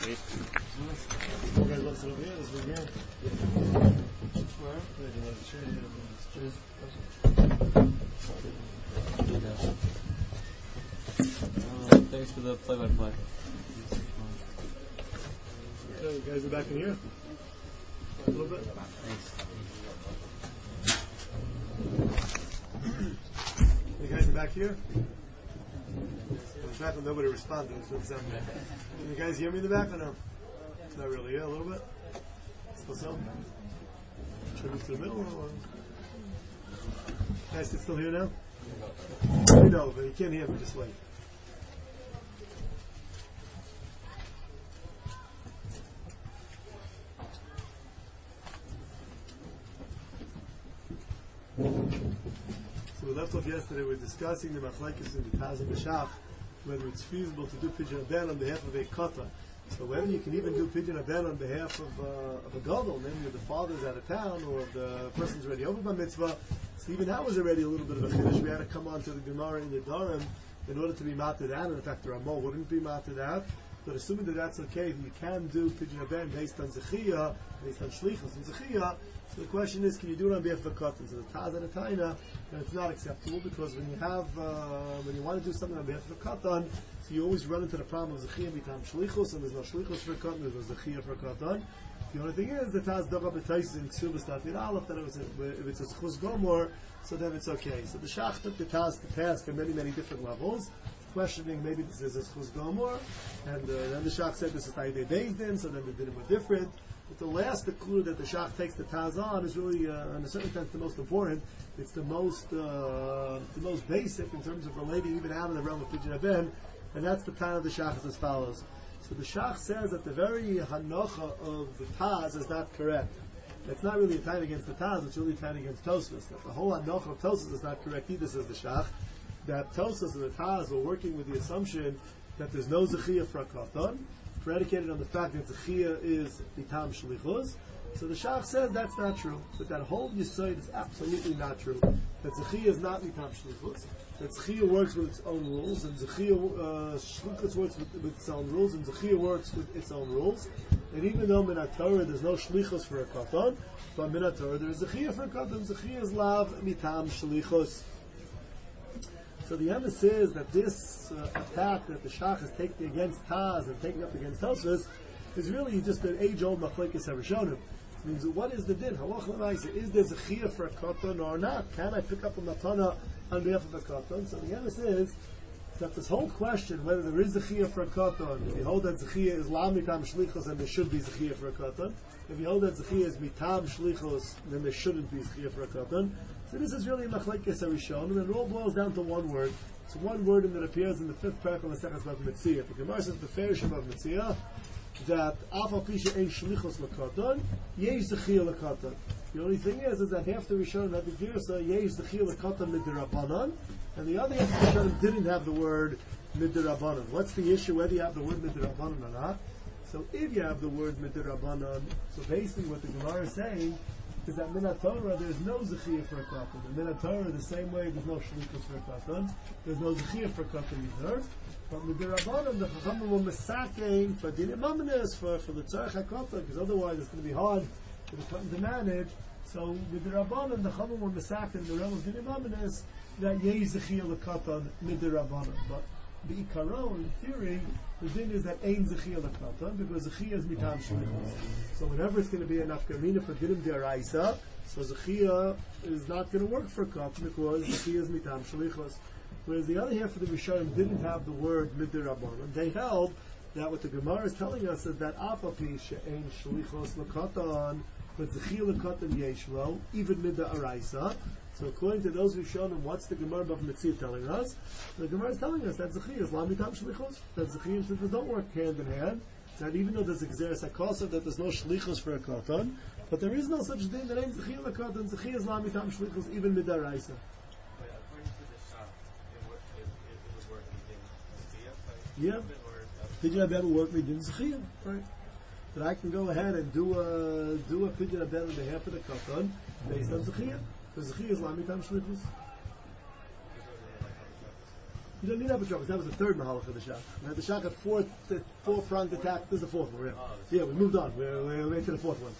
guys want to sit over here? This is again. Where? Thanks for the play-by-play. Okay, you guys are back in here? A little bit? Thanks. You guys are back here? In fact, nobody responded. Can you guys hear me in the back or no? Not really, yeah, a little bit? Still so? Should I move to the middle or? Guys, can still hear now? You know, but you can't hear me, just wait. So we left off yesterday, we were discussing the machlekes in the Taz and the Shach, whether it's feasible to do pidyon aben on behalf of a kata. So whether you can even do pidyon aben on behalf of a gadol, namely if the father's out of town or if the person's already over by mitzvah. So even that was already a little bit of a chiddush. We had to come on to the Gemara in the Dharam in order to be mated out. In fact, the Ramah wouldn't be mated out. But assuming that that's okay, you can do pidyon aben based on zechiyah, based on shlichus and zechiyah. So the question is, can you do it on behalf of a katan? So the Taz and the Taina, and it's not acceptable because when you have, when you want to do something on behalf of a katan, so you always run into the problem of zechiyah become shlichus, and there's no shlichus for a katan, there's no zechiyah for a katan. The only thing is, the Taz dug up the Taisis in Ksubas Tatir Aleph that if it's a chus gomor, so then it's okay. So the Shach took the Taz to task on many, many different levels, questioning maybe this is a chus gomor, and then the Shach said this is Taidei Beis Din, so then the dinim were different. But the last clue that the Shach takes the Taz on is really, in a certain sense, the most important. It's the most basic in terms of relating even out of the realm of pidyon aben, and that's the Tana of the Shach is as follows. So the Shach says that the very hanocha of the Taz is not correct. It's not really a time against the Taz, it's really a time against Tosfos. That the whole hanocha of Tosfos is not correct either, says the Shach. That Tosfos and the Taz were working with the assumption that there's no zechiyah for a katan, predicated on the fact that zechiyah is bitam shlichus. So the Shach says that's not true. But that whole yisoid is absolutely not true. That zechiyah is not bitam shlichus. That zechiyah works with its own rules, and shlichus works with its own rules, and zechiyah works with its own rules. And even though min Torah there's no shlichus for a katan, but min Torah there is zechiyah for a katan. Zechiyah is lav bitam shlichus. So the emes is that this attack that the Shach is taking against Taz and taking up against Tosfos is really just an age-old machlekes harishonim. Means what is the din? Is there zechiyah for a katan or not? Can I pick up a matana on behalf of a katan? So the emes is that this whole question whether there is zechiyah for a katan, if you hold that zechiyah is la mitam shlichus, then there should be zechiyah for a katan. If you hold that zechiyah is mitam shlichus, then there shouldn't be zechiyah for a katan. So this is really a machlekes harishonim, and it all boils down to one word. It's one word that appears in the fifth parak of the Maseches Bava Metzia. The Gemara says the Ferishim of Metzia that afal pisha ein shlichus lekatan, yesh zechiyah lekatan. The only thing is that half the Rishonim had the girsa yesh zechiyah lekatan midrabanan, and the other half of the Rishonim didn't have the word midrabanan. What's the issue whether you have the word midrabanan or not? So if you have the word midrabanan, so basically what the Gemara is saying is that min Torah there's no zechiyah for a katan. In min Torah the same way there's no shlichus for a katan, there's no zechiyah for a katan either. But with the Rabbanim, the Chachamim were misakein for dinim amanis for the tzarech hakatan, because otherwise it's going to be hard for the katan to manage. So with the Rabbanim, the Chachamim were misakein the realm of dinim amanis that yesh zechiyah lekatan mid the Rabbanim. But the ikaron, in theory, the thing is that ein zechiyah lekatan because zechiyah is mitam shlichus. So whenever it's going to be enough kamina for dinim deraisa, so zechiyah is not going to work for katan because zechiyah is mitam shlichus. Whereas the other half of the Rishonim didn't have the word midrabanan. They held that what the Gemara is telling us is that afapi she'ein shlichos lekatan, but zechiyah lekatan yeshlo, even midaraisa. So according to those Rishonim, what's the Gemara Bava Metzia telling us? The Gemara is telling us that zechiyah is lamitam shlichos. That zechiyah and shlichos don't work hand in hand. That even though there's exeris hakosov, that there's no shlichos for a katan, but there is no such thing that ain't zechiyah lekatan. Zechiyah is lamitam shlichos, even midaraisa. Yeah. Pidyon aben will work me din zechiyah, right? But I can go ahead and do a pidyon aben on behalf of the katan based on zechiyah, because zechiyah is lamitam shlichus. You don't need that because that was the third mahalach of the shach. Now the shach had four pronged attack. This is the fourth one. Yeah, we moved on. We're into the fourth one.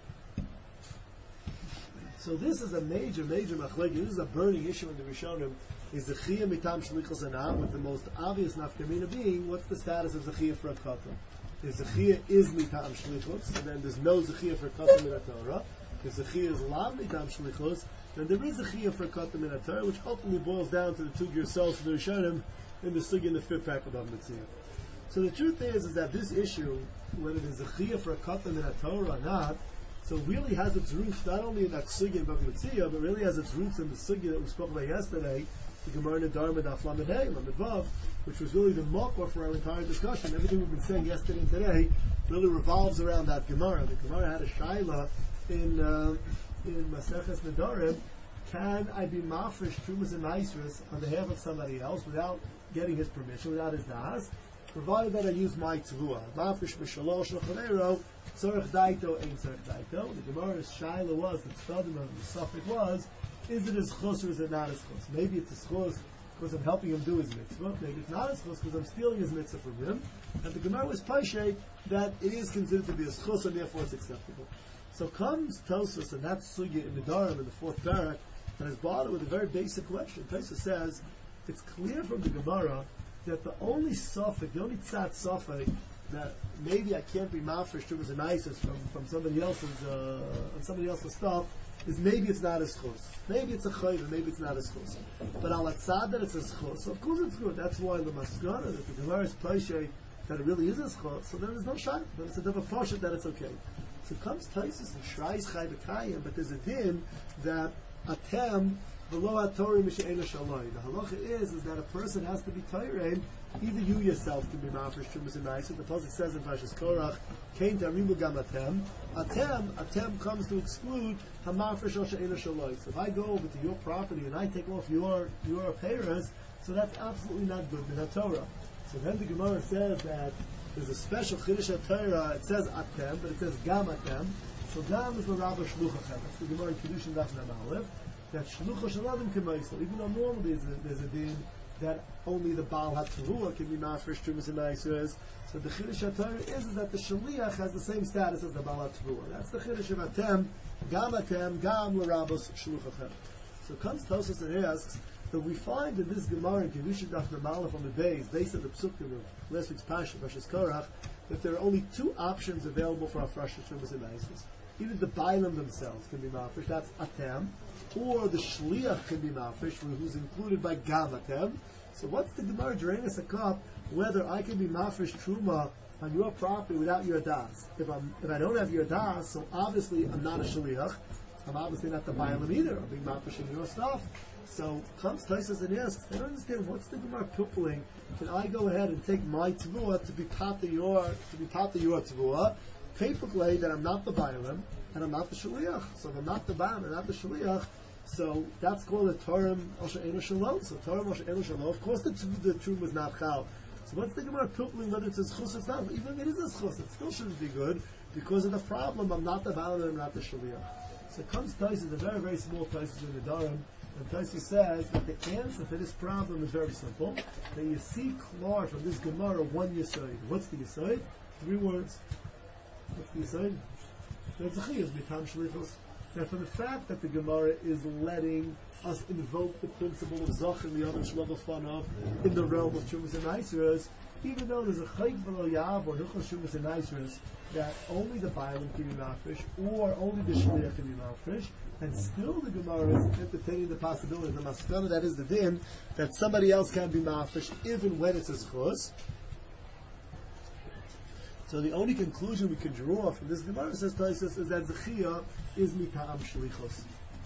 So this is a major machlekes. This is a burning issue in the Rishonim. Is the chiyah mitam shlichus anam, with the most obvious nafkamina being what's the status of zechiyah for a katan? If zechiyah is mitam shlichus, and then there's no zechiyah for a katan min Torah. If zechiyah is lav mitam shlichus, then there is zechiyah for a katan min Torah, which ultimately boils down to the two yourselves for the Rishonim in the sugi in the fifth pack of Mitzvah. So the truth is that this issue, whether it is zechiyah for a katan min Torah or not, so really has its roots not only in that sugi in Bava Metzia, but really has its roots in the sugi that we spoke about yesterday, the Gemara in Dharma Daf Lamed Hey, Lamed Vav, which was really the makor for our entire discussion. Everything we've been saying yesterday and today really revolves around that Gemara. The Gemara had a shaila in Maseches Nedarim. Can I be mafresh trumas and maisras on behalf of somebody else without getting his permission, without his das, provided that I use my tzvua? Mafresh b'shalosh l'chavero, tzorech daito, ein tzorech daito. The Gemara's shaila was, the tzvadim of the suffix was, is it his chus or is it not his chus? Maybe it's his chus because I'm helping him do his mitzvah. Maybe it's not his chus because I'm stealing his mitzvah from him. And the Gemara was paishay that it is considered to be his chus and therefore it's acceptable. So comes Tosfos, and that's sugya in the Dharma in the fourth parak, and is bothered with a very basic question. Tosfos says it's clear from the Gemara that the only suffix, the only tzad suffix that maybe I can't be mafresh trumas and isis from somebody else's stuff is maybe it's not his chus. Maybe it's a chayv, maybe it's not his chus. But al atzad that it's his chus, so of course it's good. That's why the maskana, that the Gemara is paishay that it really is his chus, so then there's no shayk. Then it's a double pasha that it's okay. So it comes Tosfos and shrais chay b'kayim, but there's a din that atem v'lo atori m'she'ena shaloi. The halacha is that a person has to be tayrein. Either you yourself can be mafresh trumas and ma'aser. The pasuk says in Parshas Korach, "Kein tarimu gam atem." Atem comes to exclude hamafresh or she'ena shaloi. So if I go over to your property and I take off your payers, so that's absolutely not good in the Torah. So then the Gemara says that there's a special chiddush at Torah. It says atem, but it says gam atem. So gam is the rabba shluchachem. That's the Gemara in Kiddushin Daf Mem Aleph. That shlucha shaladim k'maisel. Even though normally there's a din that only the Baal HaTruah can be mafresh trumas and maisers. So the chiddush at Torah is that the shaliach has the same status as the Baal HaTruah. That's the chiddush of atem, gam l'rabos shluchachem. So comes Tosfos and asks that we find in this Gemara in Kiddushin Daf Mem Aleph on the base, based on the psukim of last week's Parsha, Parshas Korach, that there are only two options available for mafresh trumas and maisers. Either the Bailam themselves can be mafresh, that's atem, or the shliach can be mafresh, who's included by gam atem. So what's the Gemara Drainus a cup whether I can be mafresh truma on your property without your das? If I don't have your das, so obviously I'm not a shliach. I'm obviously not the Bailam either. I'm being mafresh in your stuff. So comes Tosfos and asks, I don't understand what's the Gemara puppeling. Can I go ahead and take my tvuah to be pata your tvuah? Typically that I'm not the Bailam and I'm not the shliach. So if I'm not the Bailam and not the shliach, so that's called a Torah Osher Eno Shalom. So Torah Osher Eno Shalom. Of course the truma is not chal. So what's the Gemara puppeling whether it's his chus or it's not? Even if it is his chus, it still shouldn't be good because of the problem. I'm not the Bailam and I'm not the shliach. So it comes Tosfos, a very, very small Tosfos in the Dharma, and Tosfos says that the answer for this problem is very simple. That you see clear from this Gemara one yesod. What's the yesod? 3 words. What's the yesod? That's zechiyah mitam shlichus. Now, from the fact that the Gemara is letting us invoke the principle of Zach and the other Shlomo Fanov in the realm of Trumas and Maisros, even though there's a Chayk V'lo Yav or Hilchos Trumas and Maisros that only the Bailam can be mafresh or only the Shliach can be mafresh, and still the Gemara is entertaining the possibility, the maskana, that is the din, that somebody else can be mafresh even when it's his chus. So the only conclusion we can draw from this Gemara, says Tosfos, is that Zechiyah is mita'am shlichus.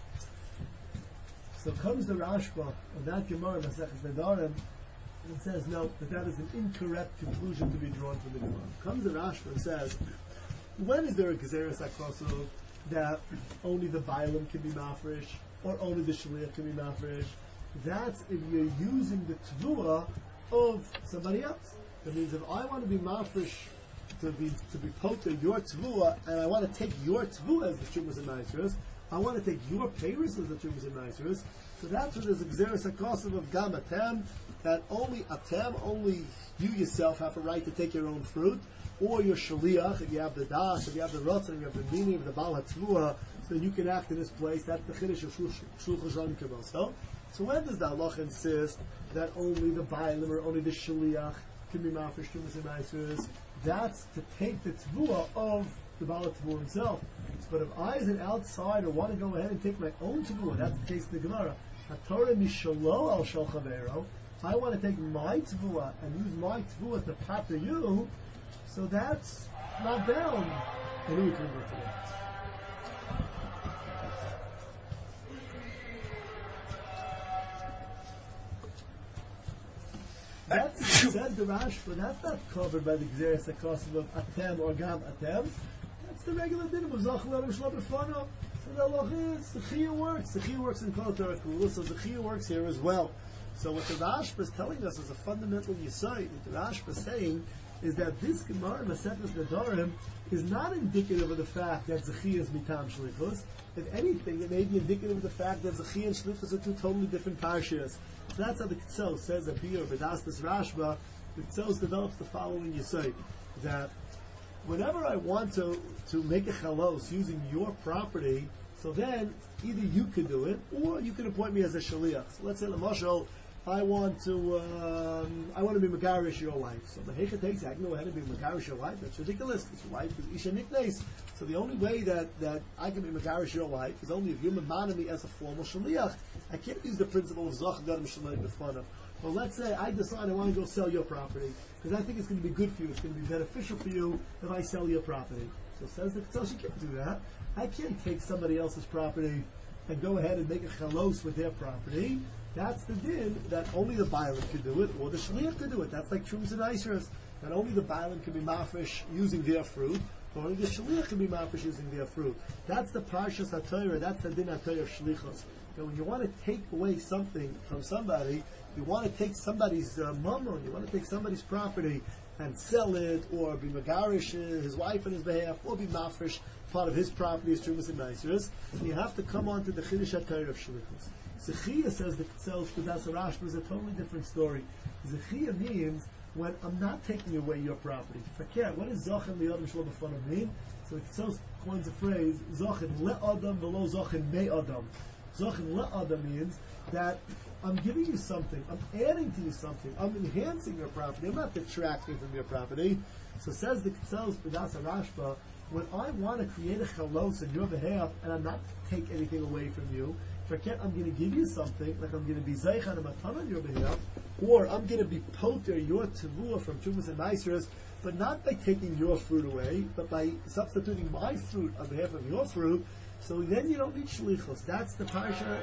So comes the Rashba of that Gemara, Maseches Nedarim, and says no, that is an incorrect conclusion to be drawn from the Gemara. Comes the Rashba and says, when is there a Gezeres HaKosov that only the Bailam can be mafresh or only the Shliach can be mafresh? That's if you're using the Tvuah of somebody else. That means if I want to be mafresh to be poter your tvua, and I want to take your tvua as the shumas and maestros, I want to take your payers as the Trumas and Maasros. So that's what there's a Gzeres HaKosav of Gam Atem, that only you yourself have a right to take your own fruit, or your Shaliach, if you have the Das, if you have the Ratzon, if you have the Bini, if the Baal HaTzvua, so then you can act in this place. That's the Chiddush of Shulchan Aruch Kibos. So when does the halacha insist that only the Bailim or only the Shaliach can be Mafresh Trumas and Maasros? That's to take the Tzvua of the Baal HaTzvua himself. But if I, as an outsider, want to go ahead and take my own Tzvua, that's the case of the Gemara. HaTorah Mishalo al Shal Chavero. I want to take my Tzvua and use my Tzvua to pater you, so that's not down. And we can go to that. That's, says the Rashba, that's not covered by the Gzeres HaKosav of Atem or Gam Atem. That's the regular din of Zachal Adam Shlo B'Fano. So the halacha is, the Chiyah works. The Chiyah works in Kol Torah Kula, so the Chiyah works here as well. So what the Rashba is telling us is a fundamental yesod. What the Rashba is saying is that this Gemara Maseches Nedarim is not indicative of the fact that Zechiyah is Mitam Shlichus. If anything, it may be indicative of the fact that Zechiyah and Shlichus are two totally different parshas. So that's how the Ketzos says that here, B'das this Rashba, the Ketzos develops the following yesod, that whenever I want to make a chalos using your property, so then either you could do it or you can appoint me as a shaliach. So let's say, Lamashal, I want to be Megarish your wife. So the Hecha takes, I can go ahead and be Megarish your wife. That's ridiculous, because your wife is Isha Niknes. So the only way that I can be Megarish your wife is only if you mamana me as a formal shaliach. I can't use the principle of Zach Gadam Shalai B'Fanav. Well, let's say I decide I want to go sell your property, because I think it's going to be good for you, it's going to be beneficial for you if I sell your property. So says the Ketzel, she can't do that. I can't take somebody else's property and go ahead and make a chalos with their property. That's the din that only the Bailam could do it, or the Shaliach could do it. That's like Trumas and Isras, that only the Bailam can be mafresh using their fruit, or only the Shaliach can be mafresh using their fruit. That's the Parshas HaTorah, that's the din HaTorah of Shlichos. Now when you want to take away something from somebody, you want to take somebody's mammon, you want to take somebody's property and sell it, or be Megarish his wife on his behalf, or be mafresh part of his property as Trumas and Isras, and you have to come on to the Chiddush HaTorah of Shlichos. Zechiyah says the Ketzel Kedas Rashba is a totally different story. Zechiyah means when I'm not taking away your property. Forget, what does Zachin Li'adam Shlo B'Fanav mean? So the Ketzel coins a phrase, Zachin Le'adam V'lo Zachin Me'adam. Zachin Le'adam means that I'm giving you something, I'm adding to you something, I'm enhancing your property, I'm not detracting from your property. So says the Ketzel Kedas Rashba, when I want to create a chalos on your behalf and I'm not take anything away from you, forget I'm going to give you something, like I'm going to be Zeichan and Matan on your behalf, or I'm going to be poter your Tavua from Trumas and Maasros, but not by taking your fruit away, but by substituting my fruit on behalf of your fruit, so then you don't need Shlichos. That's the Parsha.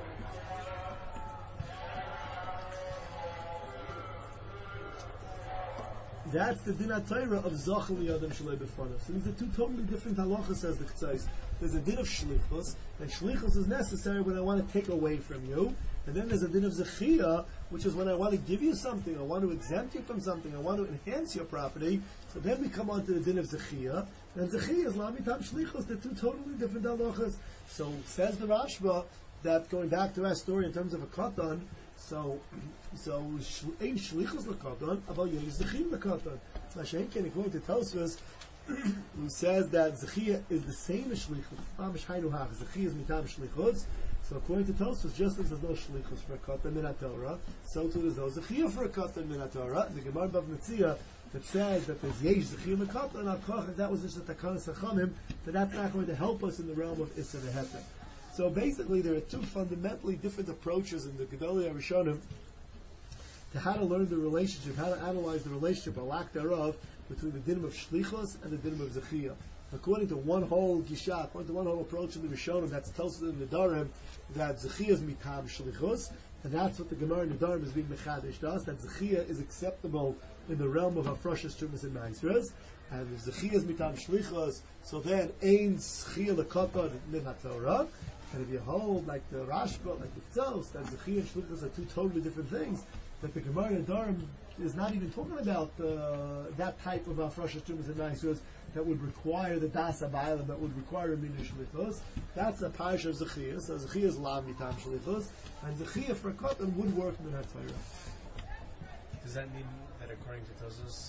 That's the din HaTorah of Zachal Yadam Shalei B'Fanav. So these are two totally different halachas, says the Ketzos. There's a din of Shlichus, and Shlichus is necessary when I want to take away from you. And then there's a din of Zechiyah, which is when I want to give you something, I want to exempt you from something, I want to enhance your property. So then we come on to the din of Zechiyah. And Zechiyah is Lamitam Shlichus. They're two totally different halachas. So says the Rashba that going back to our story in terms of a katan, so ain't shlichus lekatan, about you zechiyah lekatan. Mashen can according to Tosfos, who says that zechiyah is the same as shlichus. Mamish haynu hach. Zechiyah is mitam shlichus. So according to Tosfos, just as there's no shlichus for a katan min haTorah, so too there's no zechiyah for a katan min haTorah. The Gemara Bav Metzia that says that there's yesh zechiyah lekatan, and koch, that was just a takanas hachamim, but that's not going to help us in the realm of issa v'heter. So basically, there are two fundamentally different approaches in the Gedolei HaRishonim to how to learn the relationship, how to analyze the relationship, or lack thereof, between the dinim of Shlichos and the dinim of Zechiyah. According to one whole gisha, according to one whole approach in the Rishonim, that's tells us in the Nedarim that Zechiyah is mitam Shlichos, and that's what the Gemara in Nedarim is being mechadesh to us, that Zechiyah is acceptable in the realm of Hafrashas, Trumas, and Maasros. And if Zechiyah is mitam Shlichos, so then ein Zechiyah lekatan min haTorah. And if you hold like the Rashba, like the Tzos, that Zechiyah and Shlichus are two totally different things, that the Gemara and Nedarim is not even talking about that type of Afrashas Trumas and Naisus that would require the Das Abayla, that would require a Minyan Shlichus. That's a Parsha of Zechiyah. So Zechiyah is Lav Mitam Shlichus, and Zechiyah for Katan would work in her Torah. Does that mean that according to Tosos,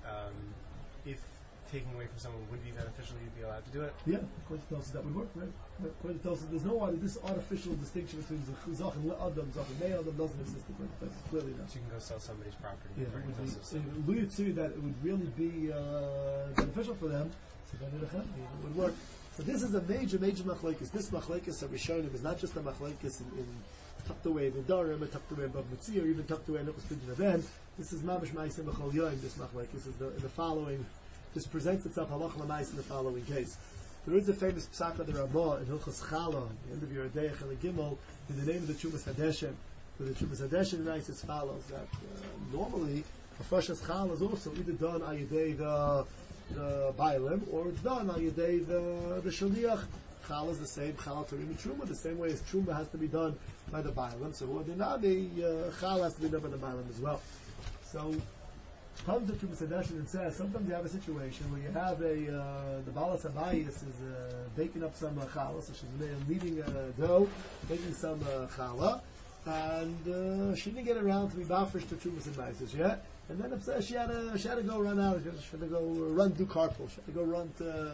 if taking away from someone would be beneficial, you'd be allowed to do it? Yeah, according to Tosos that would work, right? According to Tosos, there's no this artificial distinction between Zach and Adam, Zach and Adam doesn't exist according to Tosos, clearly not. So you can go sell somebody's property. Yeah, according to Tosos. it alluded to that it would really be beneficial for them, so then it would work. So this is a major machlekes. This machlekes of Rishonim is not just a machlekes in tucked away in the Darim, or tucked away above Mitzvah, or even tucked away in Nuchas Pidyon Aben. This is Mamash Ma'asim B'chol Yoim, this machlekes is in the following. This presents itself halach l'mais in the following case. There is a famous psak of the Ramah in Hilchos Chala, the end of your Day Chel Gimel, in the name of the Chumas Hadeshen. Where the Chumas Hadeshen writes as follows: that normally a Frashas Chala is also either done al yedei the Bailim, or it's done al yedei the Shaliach. Chala is the same, Chala Turim and Truma, the same way as Truma has to be done by the Bailim. So ordinarily, Chala has to be done by the Bailim as well. So comes the Chumas Hadeshen and says sometimes you have a situation where you have the Balas Abayis is baking up some challah, so she's kneading dough, making some challah, and she didn't get around to be bafresh to Chumas Hadeshen yet. And then she had to go run out. She had to go run do carpool. She had to go run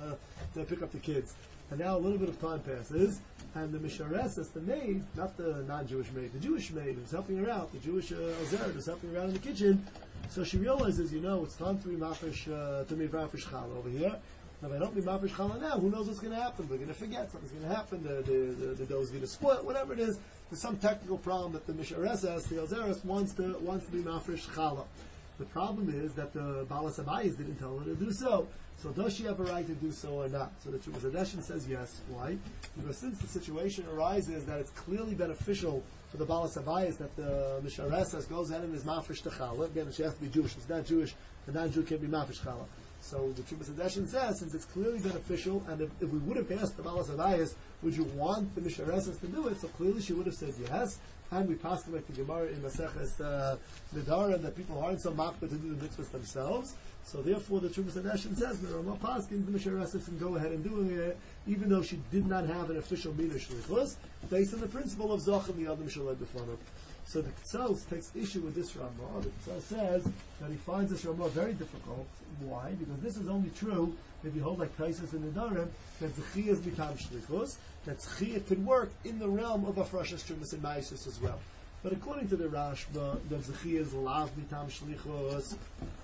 to pick up the kids. And now a little bit of time passes, and the Mishareses, the maid, not the non-Jewish maid, the Jewish maid who's helping her out, the Jewish Azeret who's helping her out in the kitchen. So she realizes, it's time to be mafresh challah over here. Now, if I don't be mafresh challah now, who knows what's going to happen? We're going to forget, something's going to happen, the dough's going to split, whatever it is. There's some technical problem that the Mishareses, the Azeres, wants to be mafresh challah. The problem is that the Balas Abayis didn't tell her to do so. So does she have a right to do so or not? So the Chumas Hadeshen says yes. Why? Because since the situation arises that it's clearly beneficial for the Balas Abayis that the Mishareses goes in and is mafresh to challah. Again, she has to be Jewish. It's not Jewish. The non-Jew can't be mafresh challah. So the Chumas Hadeshen says, since it's clearly beneficial, and if we would have asked the Balas Abayis, would you want the Mishareses to do it? So clearly she would have said yes. And we passed like the Gemara in Maseches Nedarim that people aren't so makbid to do the mitzvahs themselves. So therefore, the Chumas Hadeshen says the Ramah Paskin, the Mishareses can go ahead and do it, even though she did not have an official Mina Shlichus, based on the principle of Zoch and the Adam Shaled B'Fanav. So the Ktsos takes issue with this Ramah. The Ktsos says that he finds this Ramah very difficult. Why? Because this is only true if you hold like Taisus and Nedarim that Zechiyah is Mitam Shlichus, that Zechiyah could work in the realm of Afrashas Trumas and Maisus as well. But according to the Rashba, that Zechiyah is Lav Mitam Shlichus,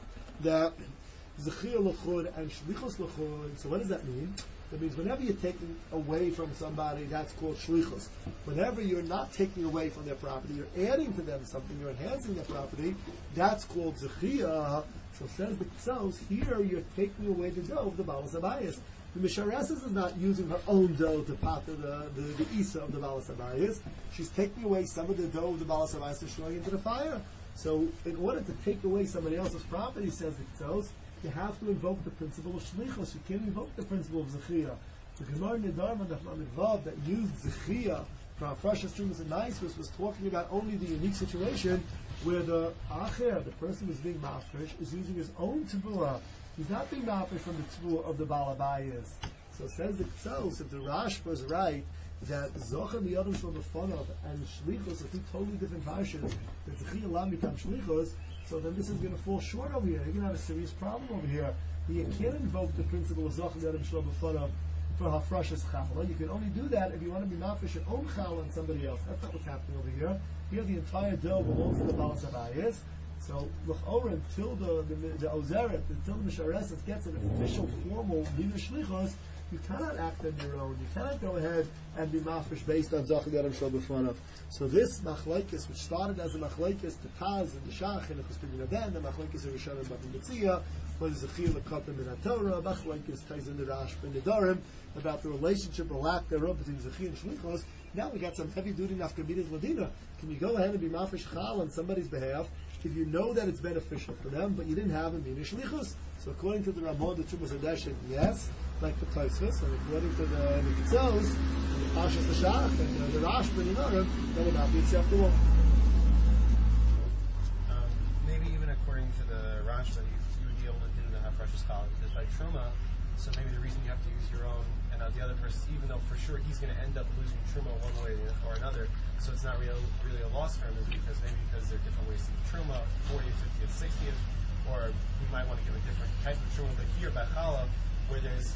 that Zechiyah L'chud and Shlichus L'chud. So what does that mean? That means whenever you're taking away from somebody, that's called Shlichus. Whenever you're not taking away from their property, you're adding to them something, you're enhancing their property, that's called Zechiyah. So says the Ktsos, here you're taking away the dough of the Balas Abayis. The Mishareses is not using her own dough to pater the Isa of the Balas Abayis. She's taking away some of the dough of the Balas Abayis and throwing into the fire. So in order to take away somebody else's property, says the Ktsos, you have to invoke the principle of Shlichus. You can't invoke the principle of Zechiyah. The Gemara Nedarim and the Vav that used Zechiyah for Afrashas Trumas and Maisus was talking about only the unique situation where the Acher, the person who's being mafresh, is using his own Tavua. He's not being mafresh from the Tavua of the Balabayas. So says the Ktsos, if the Rashba is right, that Zocha Miyadam Shal B'Fanav and Shlichus are two totally different parshas, that Zechiyah Lam Mikam Shlichus, so then this is going to fall short over here. You're going to have a serious problem over here. You can't invoke the principle of Zocha Miyadam Shal B'Fanav for Hafrashas Challah. You can only do that if you want to be mafresh your own Challah and somebody else. That's not what's happening over here. Here the entire dough belongs to the Balas Abayis. So L'chora, until the Ozeret, until the Mishareses gets an official, formal Mina Shlichos, you cannot act on your own. You cannot go ahead and be mafresh based on Zoch Yadam Shal B'Fanav. So this machlekes, which started as a machlekes, the Taz and the Shach and the Chuspin Yinaden, the machlekes of Rishon and Bavim Mitzia, was Zechiyah L'Katan Min HaTorah, machlekes Taz and the Rash and the Nedarim, about the relationship or lack thereof between Zechiyah and Shlichos. Now we got some heavy duty nafkamidas ladina. Can you go ahead and be mafresh chal on somebody's behalf if you know that it's beneficial for them, but you didn't have a mina shlichus? So according to the Ramah, the Chumas Hadeshen, yes, like the Tosfos, and according to the Ktsos, and the Pashas the Shach, and the Rash and the Narim, that would not be acceptable. Maybe even according truma, so maybe the reason you have to use your own, and the other person, even though for sure he's going to end up losing truma one way or another, so it's not really a loss for him, is because there are different ways to do truma, 40th, 50th, 60th, or we might want to give a different type of truma. But here by challah, where there's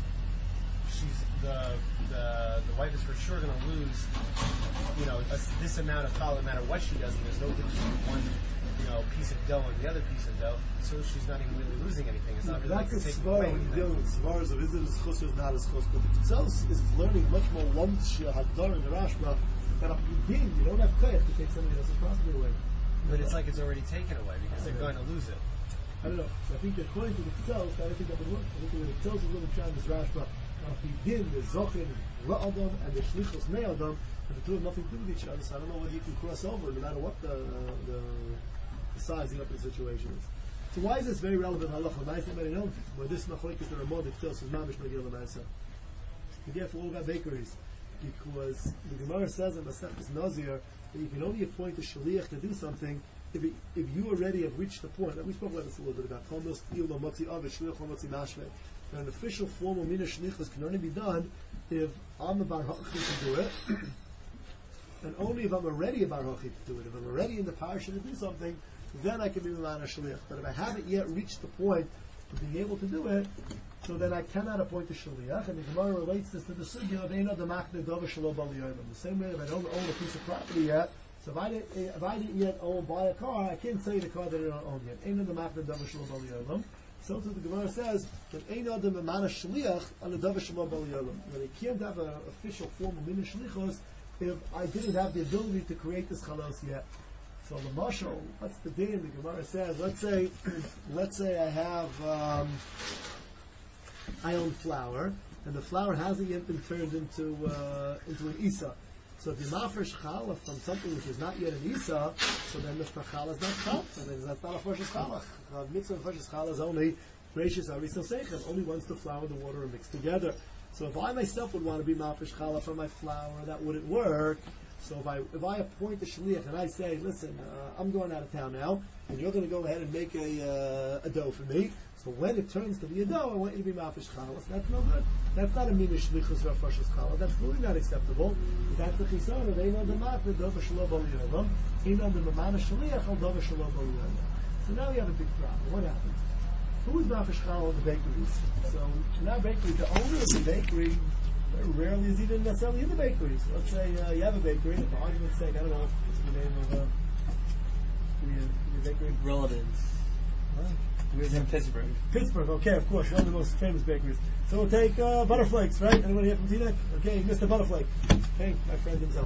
the wife is for sure going to lose, this amount of challah no matter what she does, and there's no difference between one, piece of dough and the other piece of dough, so she's not even really losing anything. It's not really like that's taking away anything. dealing with svars of is it as chus or is not as chus, but the Ktsos is learning much more once you have done in the Rashba that a pidin, you don't have koyach to take somebody else's property away. But it's like it's already taken away because they're going to lose it. I don't know. So I think that according to the Ktsos, I don't think that would work. I think that the Ktsos is going to try this Rashba. Pidin, the Zochin, Ra'adam, and the Shlichus Me'adam, and the two have nothing to do with each other, so I don't know whether you can cross over no matter what the sizing up of the situation is. So why is this very relevant halacha? Nice, anybody know? Where this machlek is the Ramon, the Ktsos is mamish megil l'maisa. Be careful all about bakeries, because the Gemara says in Masechtas Nazir that you can only appoint a shaliach to do something if you already have reached the point. And we spoke about this a little bit about Chomos, Til, Motzi Avet, Shliach, Motzi Mashve. An official formal mina shlichus can only be done if I'm a bar hachit to do it, and only if I'm already a bar hachit to do it. If I'm already in the parasha to do something, then I can be a shliach. But if I haven't yet reached the point of being able to do it, so then I cannot appoint a shliach. And the Gemara relates this to the sugya of Eino Demachne Dova Shelo Bal Yoyim. The same way, if I don't own a piece of property yet, so if I didn't yet buy a car, I can't sell you the car that I don't own yet. Eino Demachne Dova Shelo Bal Yoyim. So too the Gemara says that ein adam emana shliach on a davar shelo bal yolam. That I can't have an official formal mina shlichos if I didn't have the ability to create this chalos yet. So the mashal, what's the din? The Gemara says, let's say I have I own flour, and the flour hasn't yet been turned into an isa. So if you mafresh challah from something which is not yet an isa, so then the challah is not chal. So then that's not a fresh challah. Mitzvah fresh challah is only gracious arisal seichem, only once the flour and the water are mixed together. So if I myself would want to be mafresh challah from my flour, that wouldn't work. So if I appoint a shliach and I say, listen, I'm going out of town now, and you're going to go ahead and make a dough for me. So when it turns to be a dough, I want you to be mafresh challah. That's no good. That's not a mina shlichus or fresh challah. That's really not acceptable. That's the chison of ein adam mafresh dova shelo bal yolam, ein adam mamana shliach al dova shelo bal yolam. So now we have a big problem. What happens? Who is mafresh challah in the bakeries? So in our bakery, the owner of the bakery very rarely is even necessarily in the bakery. So let's say you have a bakery, and for argument's sake, I don't know what's the name of your bakery? Relatives. We're in Pittsburgh. Pittsburgh, okay, of course, one of the most famous bakeries. So we'll take Butterflakes, right? Anyone here from Teaneck? Okay, Mr. Butterflake. Hey, my friend himself.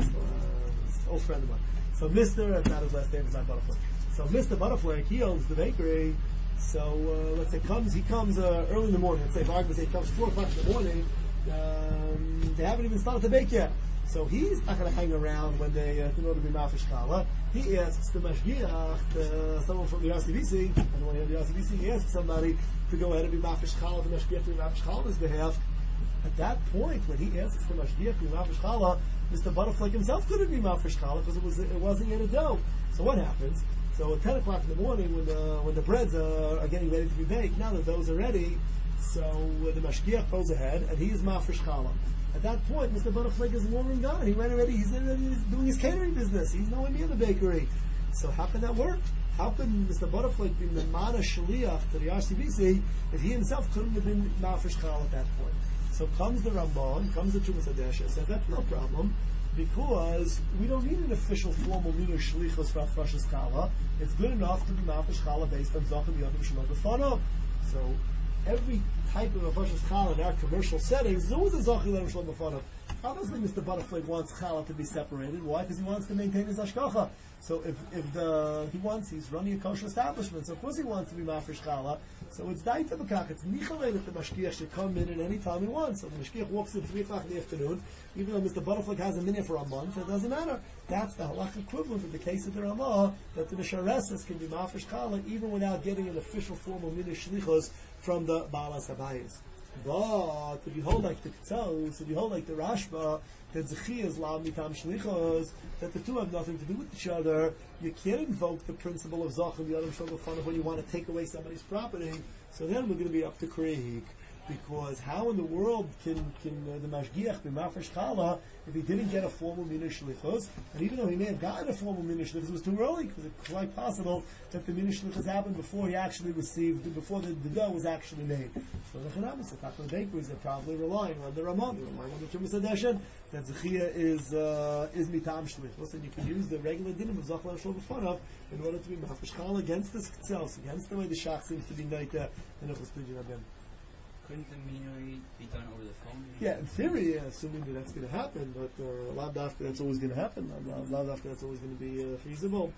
Old friend of mine. So Mr., that's not his last name, it's not Butterflake. So Mr. Butterflake, he owns the bakery. So let's say he comes early in the morning. Let's say, for argument's sake, he comes 4 o'clock in the morning. They haven't even started to bake yet. So he's not going to hang around when they in order to be mafresh challah. He asks the mashgiach, someone from the RCBC, and when he has the RCBC, he asks somebody to go ahead and be mafresh challah, the mashgiach to be mafresh challah on his behalf. At that point, when he asks the mashgiach to be mafresh challah, Mr. Butterfly himself couldn't be mafresh challah because it wasn't yet a dough. So what happens? So at 10 o'clock in the morning, when the breads are getting ready to be baked, now the doughs are ready. So the mashgiach goes ahead, and he is mafresh challah. At that point, Mr. Butterfly is long and gone. He's doing his catering business. He's nowhere near the bakery. So how can that work? How can Mr. Butterfly be the mana shaliach to the RCBC if he himself couldn't have been mafresh challah at that point? So comes the Ramban, comes the Chumas Hadesha, says that's no problem because we don't need an official formal minu shlichus for Afrashas challah. It's good enough to be mafresh challah based on Zachar Yodim Shemot B'Fanav. So every type of Afrashas challah in our commercial settings is always a Zachar Yodim Shemot B'Fanav. Obviously, Mr. Butterfly wants challah to be separated. Why? Because he wants to maintain his hashgacha. So he's running a kosher establishment. So of course he wants to be mafresh challah. So it's daita b'kach. It's nichalei that the mashgiach should come in at any time he wants. So the mashgiach walks in 3 o'clock in the afternoon, even though Mr. Butterfly hasn't been here for a month, it doesn't matter. That's the halach equivalent of the case of the Ramah that the mishareses can be mafresh challah even without getting an official formal minah shlichos from the Baalas Habayis. But if you hold like the Ktsos, if you hold like the Rashba, that Zechi is Lam Mitam Shlichos, that the two have nothing to do with each other, you can't invoke the principle of Zach and the other Shul when you want to take away somebody's property, So then we're going to be up to Krehik. Because how in the world can the Mashgiach be Mafresh Chala if he didn't get a formal Minur Shlichus? And even though he may have gotten a formal Minur Shlichus, it was too early, because it's quite possible that the Minur Shlichus happened before he actually received, before the dough was actually made. So the Chanamis, the Takla bakeries, are probably relying on the Ramah, they're relying on the Chumas Hadeshen, that Zechia is Mitam Shlichus, and you can use the regular dinim of Zachlan Shul B'fanav in order to be Mafresh Chala against this itself, against the way the Shach seems to be Naita and Echus Pidyon Abem. Couldn't the minui be done over the phone? Yeah, in theory, assuming that that's going to happen, but lav dafka that's always going to happen. Lav dafka that's always going to be feasible.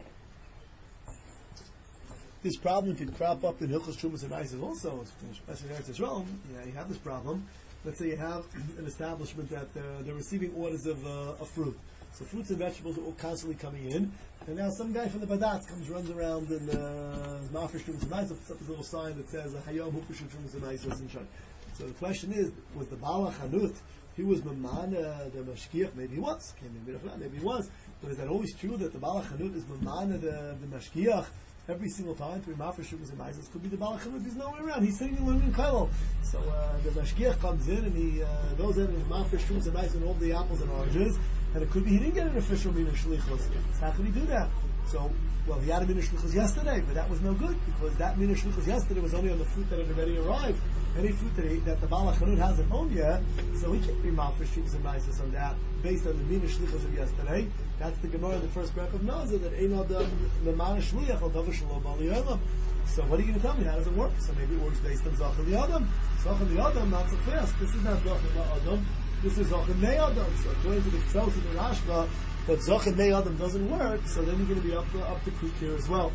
This problem could crop up in Hilchos Trumas and Isis also, especially in Eretz Yisrael. Yeah, you have this problem. Let's say you have an establishment that they're receiving orders of fruit. So fruits and vegetables are all constantly coming in, and now some guy from the Badatz runs around and Ma'afresh Trumas and Isis, puts up his little sign that says Hayom Hupushu Trumas and Isis and Shon. So the question is, was the Bala Chanut, he was Mamana the Mashgiach? Maybe he was. Maybe he was. But is that always true that the Bala Chanut is Mamana the Mashgiach every single time to be Ma'afresh Trumas and Isis? Could be the Bala Chanut, he's nowhere around. He's sitting and learning Kailal. So the Mashgiach comes in and he goes in and Ma'afresh Trumas and Isis and all the apples and oranges. And it could be he didn't get an official Minur Shlichus. So how could he do that? So, well, he had a Minur Shlichus yesterday, but that was no good, because that Minur Shlichus yesterday was only on the fruit that had already arrived. Any fruit that the Bala Chanut hasn't owned yet, so he can't be Ma'afresh Trumas and Isis on that, based on the Minur Shlichus of yesterday. That's the Gemara in the first paragraph of Nazir, that Ein Adam Memana Shliach Al Davar Shalom Bali Olam. So what are you going to tell me? How does it work? So maybe it works based on Zachar the Adam. Zachar the Adam, not so fast. This is not Zachar the Adam. This is Zochem Mei Adam. So according to the Ktsos and the Rashba, that Zochem Mei Adam doesn't work, so then you're going to be up to Kuk here as well.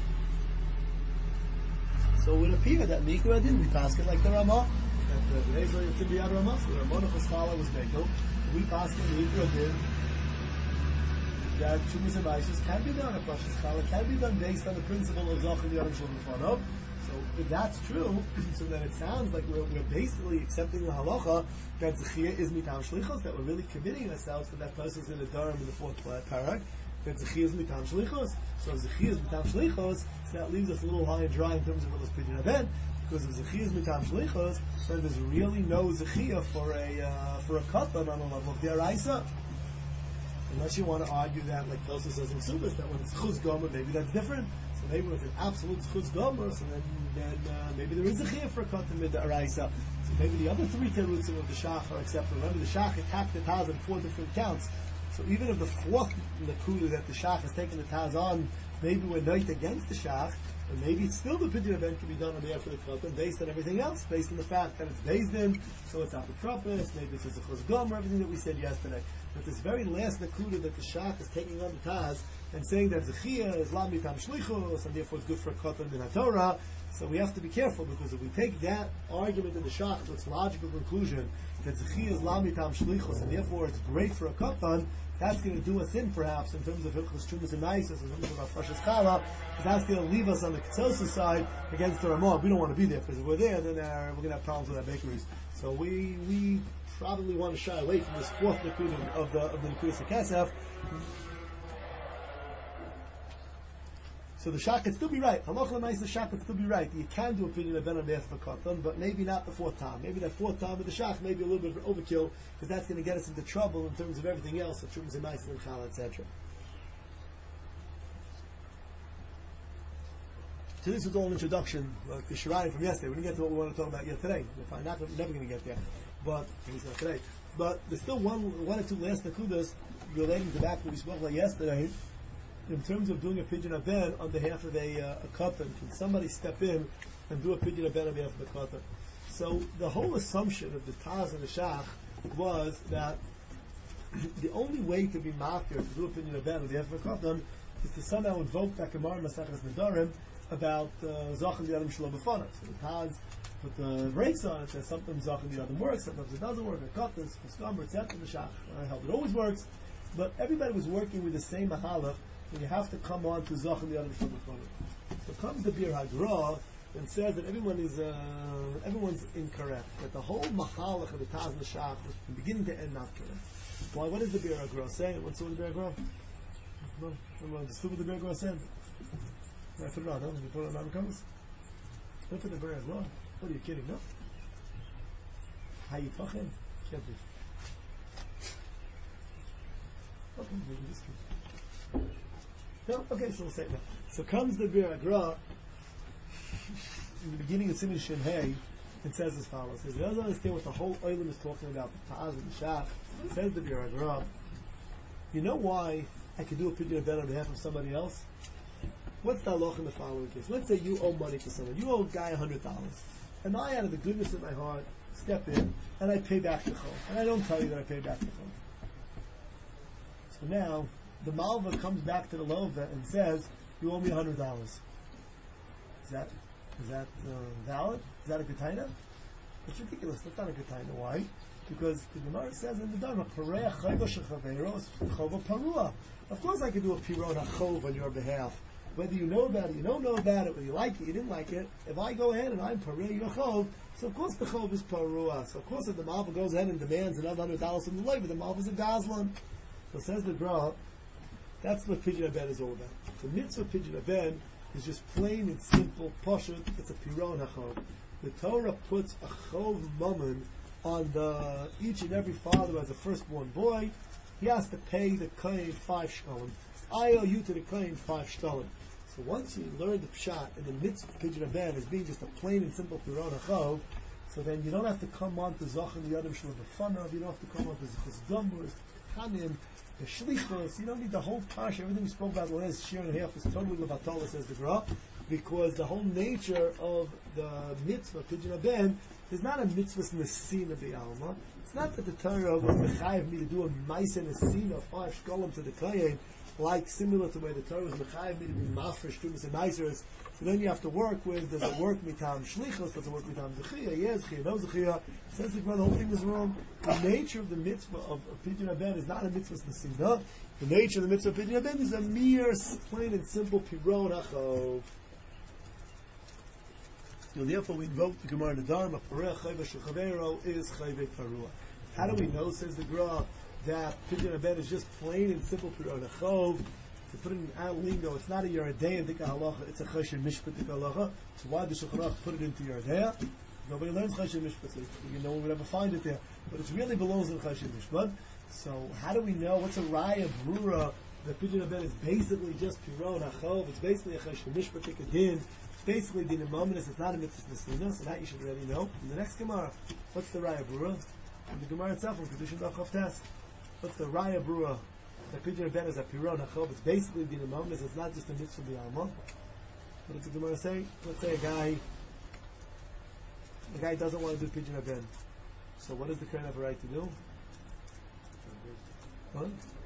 So it would appear that Mikra didn't be passing like the Ramah, that the Ezra Yitzim B'yad Ramah, so the Ramah Chosfala was Mekel. We passed in Mikra did that Chumas and Isis can be done, a Pashas Chala can be done based on the principle of Zochem Yadam Shalom B'fanav. So if that's true, so then it sounds like we're basically accepting the halacha that Zechia is mitam shlichos, that we're really committing ourselves to that process in the Durham in the fourth parak, that Zechia is mitam shlichos. So if Zechia is mitam shlichos, so that leaves us a little high and dry in terms of Rosh Pidyon Aben, because if Zechia is mitam shlichos, then there's really no Zechia for a katan on a level of Deraisa. Unless you want to argue that, like Tosa says in Subas, that when it's chuz gomer, maybe that's different. So maybe when it's an absolute chuz gomer, so then maybe there is a chiyah for a katan mid araisa. So maybe the other three terutzim of the shach are acceptable. Remember, the shach attacked the taz on 4 different counts. So even if the fourth nakuda that the shach has taken the taz on, maybe we're night against the shach, and maybe it's still the pidyon event can be done on the after the katan based on everything else, based on the fact that it's based in, so it's apotropos, maybe it's a chuz gomer, everything that we said yesterday. But this very last nakuda that the shach is taking on the taz and saying that Zechia is lam mitam shlichus and therefore it's good for a katan min haTorah. So we have to be careful, because if we take that argument in the shach to its logical conclusion that Zechia is lam mitam shlichus and therefore it's great for a katan, that's going to do us in perhaps in terms of Hilchos Trumas and Isis, in terms of our Pashas Chala, because that's going to leave us on the Ketzosa side against the Ramah. We don't want to be there, because if we're there, then we're going to have problems with our bakeries. So we probably want to shy away from this fourth Nakuda of the Nakudas HaKesef. So the shach could still be right. Halacha l'maisa, the shach could still be right. You can do a pidyon of ben on behalf of a katan, but maybe not the fourth time. Maybe that fourth time with the shach may be a little bit of overkill, because that's going to get us into trouble in terms of everything else, the Trumas and Isis and Chala, etc. So this was all an introduction, like the Shirayim from yesterday. We didn't get to what we want to talk about yet today. We're never going to get there, but at least not today. But there's still one or two last nakudas relating to that we spoke about yesterday. In terms of doing a pidyon aben on behalf of a katan, can somebody step in and do a pidyon aben on behalf of the katan? So the whole assumption of the Taz and the Shach was that the only way to be mafir to do a pidyon aben on behalf of a katan is to somehow invoke that Gemara Maseches Nedarim about Zachem Yadam Shalom B'fanav. So the Taz put the brakes on it, says sometimes Zachem Yadam works, sometimes it doesn't work. A katan, Kuskam, etc. The Shach held it always works, but everybody was working with the same mahalach. And you have to come on to Zachem Yadam Shalom B'fanav. So comes the Bir Hagra and says that everyone's incorrect. That the whole mahalach of the Taz and the Shach was from beginning to end not correct. Why? What does the Bir Hagra say? What's the Bir Hagra? No, understood what the Bir Hagra said? I put it on. Huh? You put it on comments. Look at the bird. What are you kidding? No. How you talking? Can't be. Okay, we can just keep. No, okay, so we'll say it now. So comes the Bir Agra in the beginning of Siman Shin Hey. It says as follows. It says, you don't understand what the whole Olam is talking about. Ta'az and Shach. It says the Bir Agra. You know why I could do a pidyon ben on behalf of somebody else? What's the halach in the following case? Let's say you owe money to someone. You owe a guy $100. And I, out of the goodness of my heart, step in and I pay back the chol. And I don't tell you that I pay back the chol. So now, the malva comes back to the lova and says, you owe me $100. Is that valid? Is that a good taina? It's ridiculous. That's not a good taina. Why? Because the Gemara says in the Dharma, of course I can do a piron hachov on your behalf. Whether you know about it, you don't know about it, whether you like it, you didn't like it. If I go ahead and I'm parei your chov, so of course the chov is parua. So of course if the malva goes ahead and demands another $100 from the labor, the malva is a gazlan. So says the Gra, that's what pidyon ben is all about. The mitzvah pidyon ben is just plain and simple pashut. It's a piron hachov. The Torah puts a chov mammon on each and every father who has a firstborn boy. He has to pay the kohen 5 shkalim. I owe you to the kohen 5 shkalim. So once you learn the pshat and the mitzvah pidyon ben as being just a plain and simple piron hachov, so then you don't have to come on to Zachem the Adam Shalom B'fanav, you don't have to come on to Zichus Gomur, Chanim, the Shlichos, you don't need the whole parsha. Everything we spoke about the last year and a half is totally levatala, says the Gra, because the whole nature of the mitzvah pidyon ben is not a mitzvah nesina b'alma. It's not that the Torah was mechayev me to do a ma'aseh nesina 5 shkolim to the kohen, like similar to where the Torah was mechayev me to be mafresh tumas and maasers. So then you have to work with, does it work mitam shlichos, does it work mitam zechiyah, yes, zechiyah, no zechiyah. Says the Gemara, the whole thing is wrong. The nature of the mitzvah of pidyon ben is not a mitzvah nesina. The nature of the mitzvah of pidyon ben is a mere plain and simple piron hachov. So therefore we invoke the Gemara in the Dharma, Pareh Chayva Shechavero is Chayve Parua. How do we know, says the Gra, that pidyon ben is just plain and simple piron hachov? To put it in our lingo, it's not a Yeridea Dika Halacha, it's a Choshen Mishpat Dika Halacha. So why does Shulchan Aruch put it into Yeridea? Nobody learns Choshen Mishpat, no one would ever find it there. But it really belongs in Choshen Mishpat. So how do we know, what's a Raya Brura, that pidyon ben is basically just piron hachov, it's basically a Choshen Mishpat Dika Din, it's basically Din Amominus, it's not a Mitzvah Nesina, so that you should already know. In the next Gemara, what's the Raya Brura? In the Gemara itself, in Kedushin Daf Tes. What's the Raya Brura? The pidyon ben is a piron hachov. It's basically din amominus. It's not just a mitzvah b'alma. What does the Gemara say? Let's say a guy doesn't want to do pidyon ben. So what does the kohen have a right to do? What?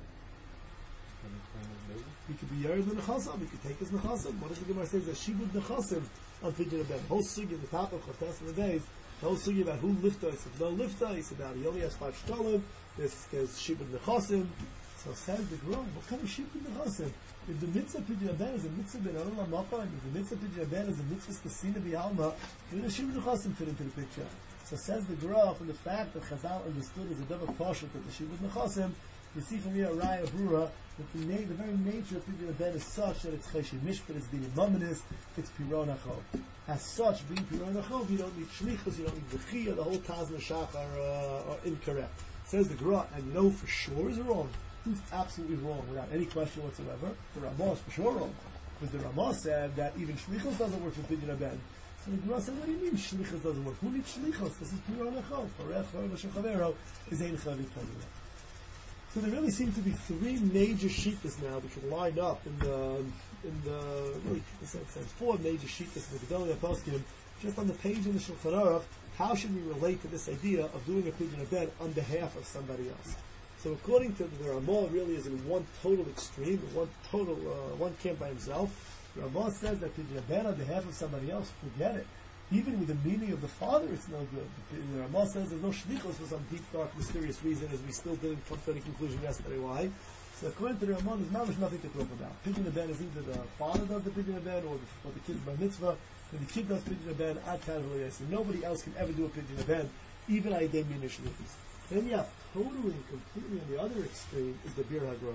He could be yared with nechasim. He could take his nechasim. What does the Gemara say? There's shibud nechasim on pidyon ben. The whole sugi in the top of Chotes in the days. The whole sugi about who lifta. If no lifta, it's about he only has 5 shkalim. There's shibud nechasim. So says the Gemara, what kind of shibud nechasim? If the mitzvah pidyon ben is a mitzvah ben olam mapa, and if the mitzvah pidyon ben is a mitzvah nesina b'alma, then the shibud nechasim fit into the picture. So says the Gemara, from the fact that Chazal understood as a double portion that the shibud nechasim, you see from here a Raya Brura that the very nature of pidyon ben is such that it's chesed mishpat, it's din amominus, it's piron hachov. As such, being piron hachov, you don't need shlichus, you don't need zechiyah, the whole Taz and Shach are incorrect. Says the Gemara, and you know for sure is wrong. Who's absolutely wrong without any question whatsoever? The Ramah is for sure wrong. Because the Ramah said that even shlichus doesn't work for pidyon ben. So the Gemara said, what do you mean shlichus doesn't work? Who needs shlichus? This is piron hachov. Parech Chayva Shechavero is ein Chayve Parua. So there really seem to be 3 major shittas now which would line up in the really, in a sense, 4 major shittas in the Gedolei HaPoskim, just on the page in the Shulchan Aruch. How should we relate to this idea of doing a pidyon ben on behalf of somebody else? So according to the Ramah, really is in one total extreme, one camp by himself. The Ramah says that pidyon ben on behalf of somebody else, forget it. Even with the meaning of the father, it's no good. The Ramah says there's no shlichus for some deep, dark, mysterious reason, as we still didn't come to any conclusion yesterday. Why? So according to the Ramah, there's nothing to talk about. Pidyon ben is either the father does the pidyon ben or the kid's bar mitzvah. When the kid does pidyon ben, ad kadvali, nobody else can ever do a pidyon ben, even aydei min shlichus. Then you have totally and completely on the other extreme is the Bir HaGra,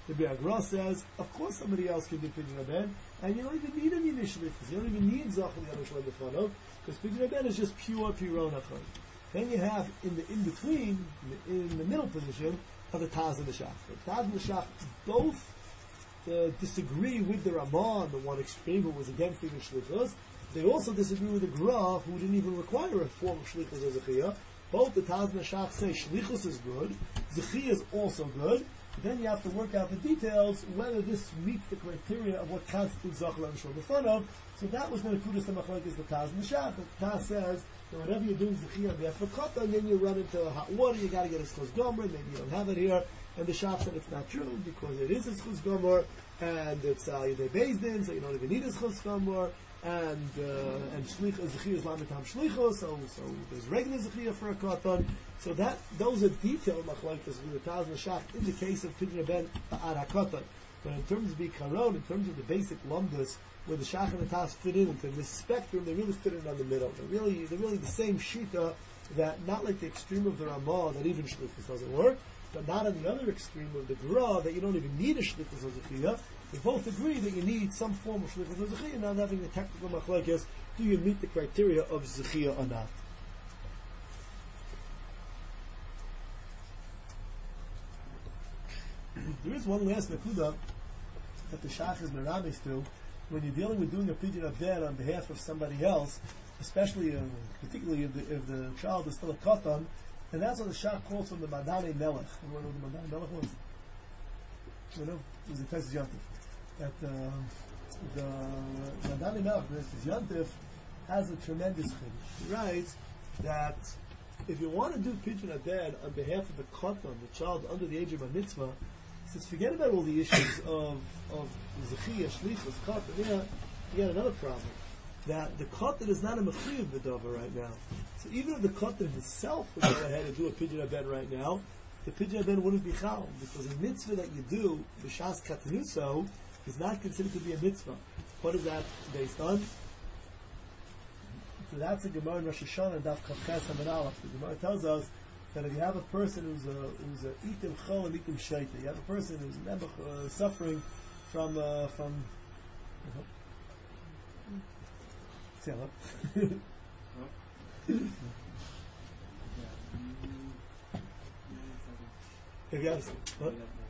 The Be'agra says, of course somebody else can do Pidyon Ben, and you don't even need any initially, because you don't even need Zachal Yanushal B'Fanov, because Pidyon Ben is just pure Piron Achon. Then you have, in between, in the middle position, are the Taz and the Shach. The Taz and the Shach both disagree with the Ramah, the one extreme who was against the Shlichus. They also disagree with the Gra, who didn't even require a form of Shlichus or Zechiyah. Both the Taz and the Shach say Shlichus is good, Zechiyah is also good. Then you have to work out the details, whether this meets the criteria of what constitutes Zachal Yanushal B'Fanov. So that was going to put us the Machlokes the Taz and the Shach. The Taz says that whenever you're doing Zechiyah on behalf of Katan, and then you run into hot water, you got to get a Schus Gomer, maybe you don't have it here. And the Shach said it's not true, because it is a Schus Gomer, and it's Yedei Beis Din, so you don't even need a Schus Gomer, and Zechiyah is Lamitam Shlichos, so there's regular Zechiyah for a Katan. So those are detailed machlokes with the Taz and the Shach in the case of Pidyon Ben ad HaKatan. But in terms of Bikaron, in terms of the basic lumdus, where the Shach and the Taz fit into this spectrum, they really fit in on the middle. They're really the same shita, that not like the extreme of the Ramah that even Shlichus doesn't work, but not on the other extreme of the Gra that you don't even need a Shlichus or Zechiyah. They both agree that you need some form of Shlichus or Zechiyah. Now having the technical machlokes, do you meet the criteria of Zechiyah or not? There is one last nakuda that the Shach is meramis to when you're dealing with doing a Pidyon Ben on behalf of somebody else, especially particularly if the child is still a Katan, and that's what the Shach calls from the Madane Melech. You know what the Madane Melech was? You know, it was the Tesis Yantif. That the Madane Melech, the Tesis Yantif, has a tremendous chiddush. He writes that if you want to do Pidyon Ben on behalf of the Katan, the child under the age of a mitzvah, says forget about all the issues of Zechiyah, Shlichus, Katan. Yeah, you got another problem. That the Katan is not a Mechuyev B'Davar right now. So even if the Katan himself would go ahead and do a Pidyon Ben right now, the Pidyon Ben wouldn't be Chal, because a mitzvah that you do, B'Shas Katanuso, is not considered to be a mitzvah. What is that based on? So that's a Gemara in Rosh Hashanah, Daf Kafches Amud Aleph. The Gemara tells us that if you have a person who's a itim chol and itim shaita, you have a person who's suffering from what?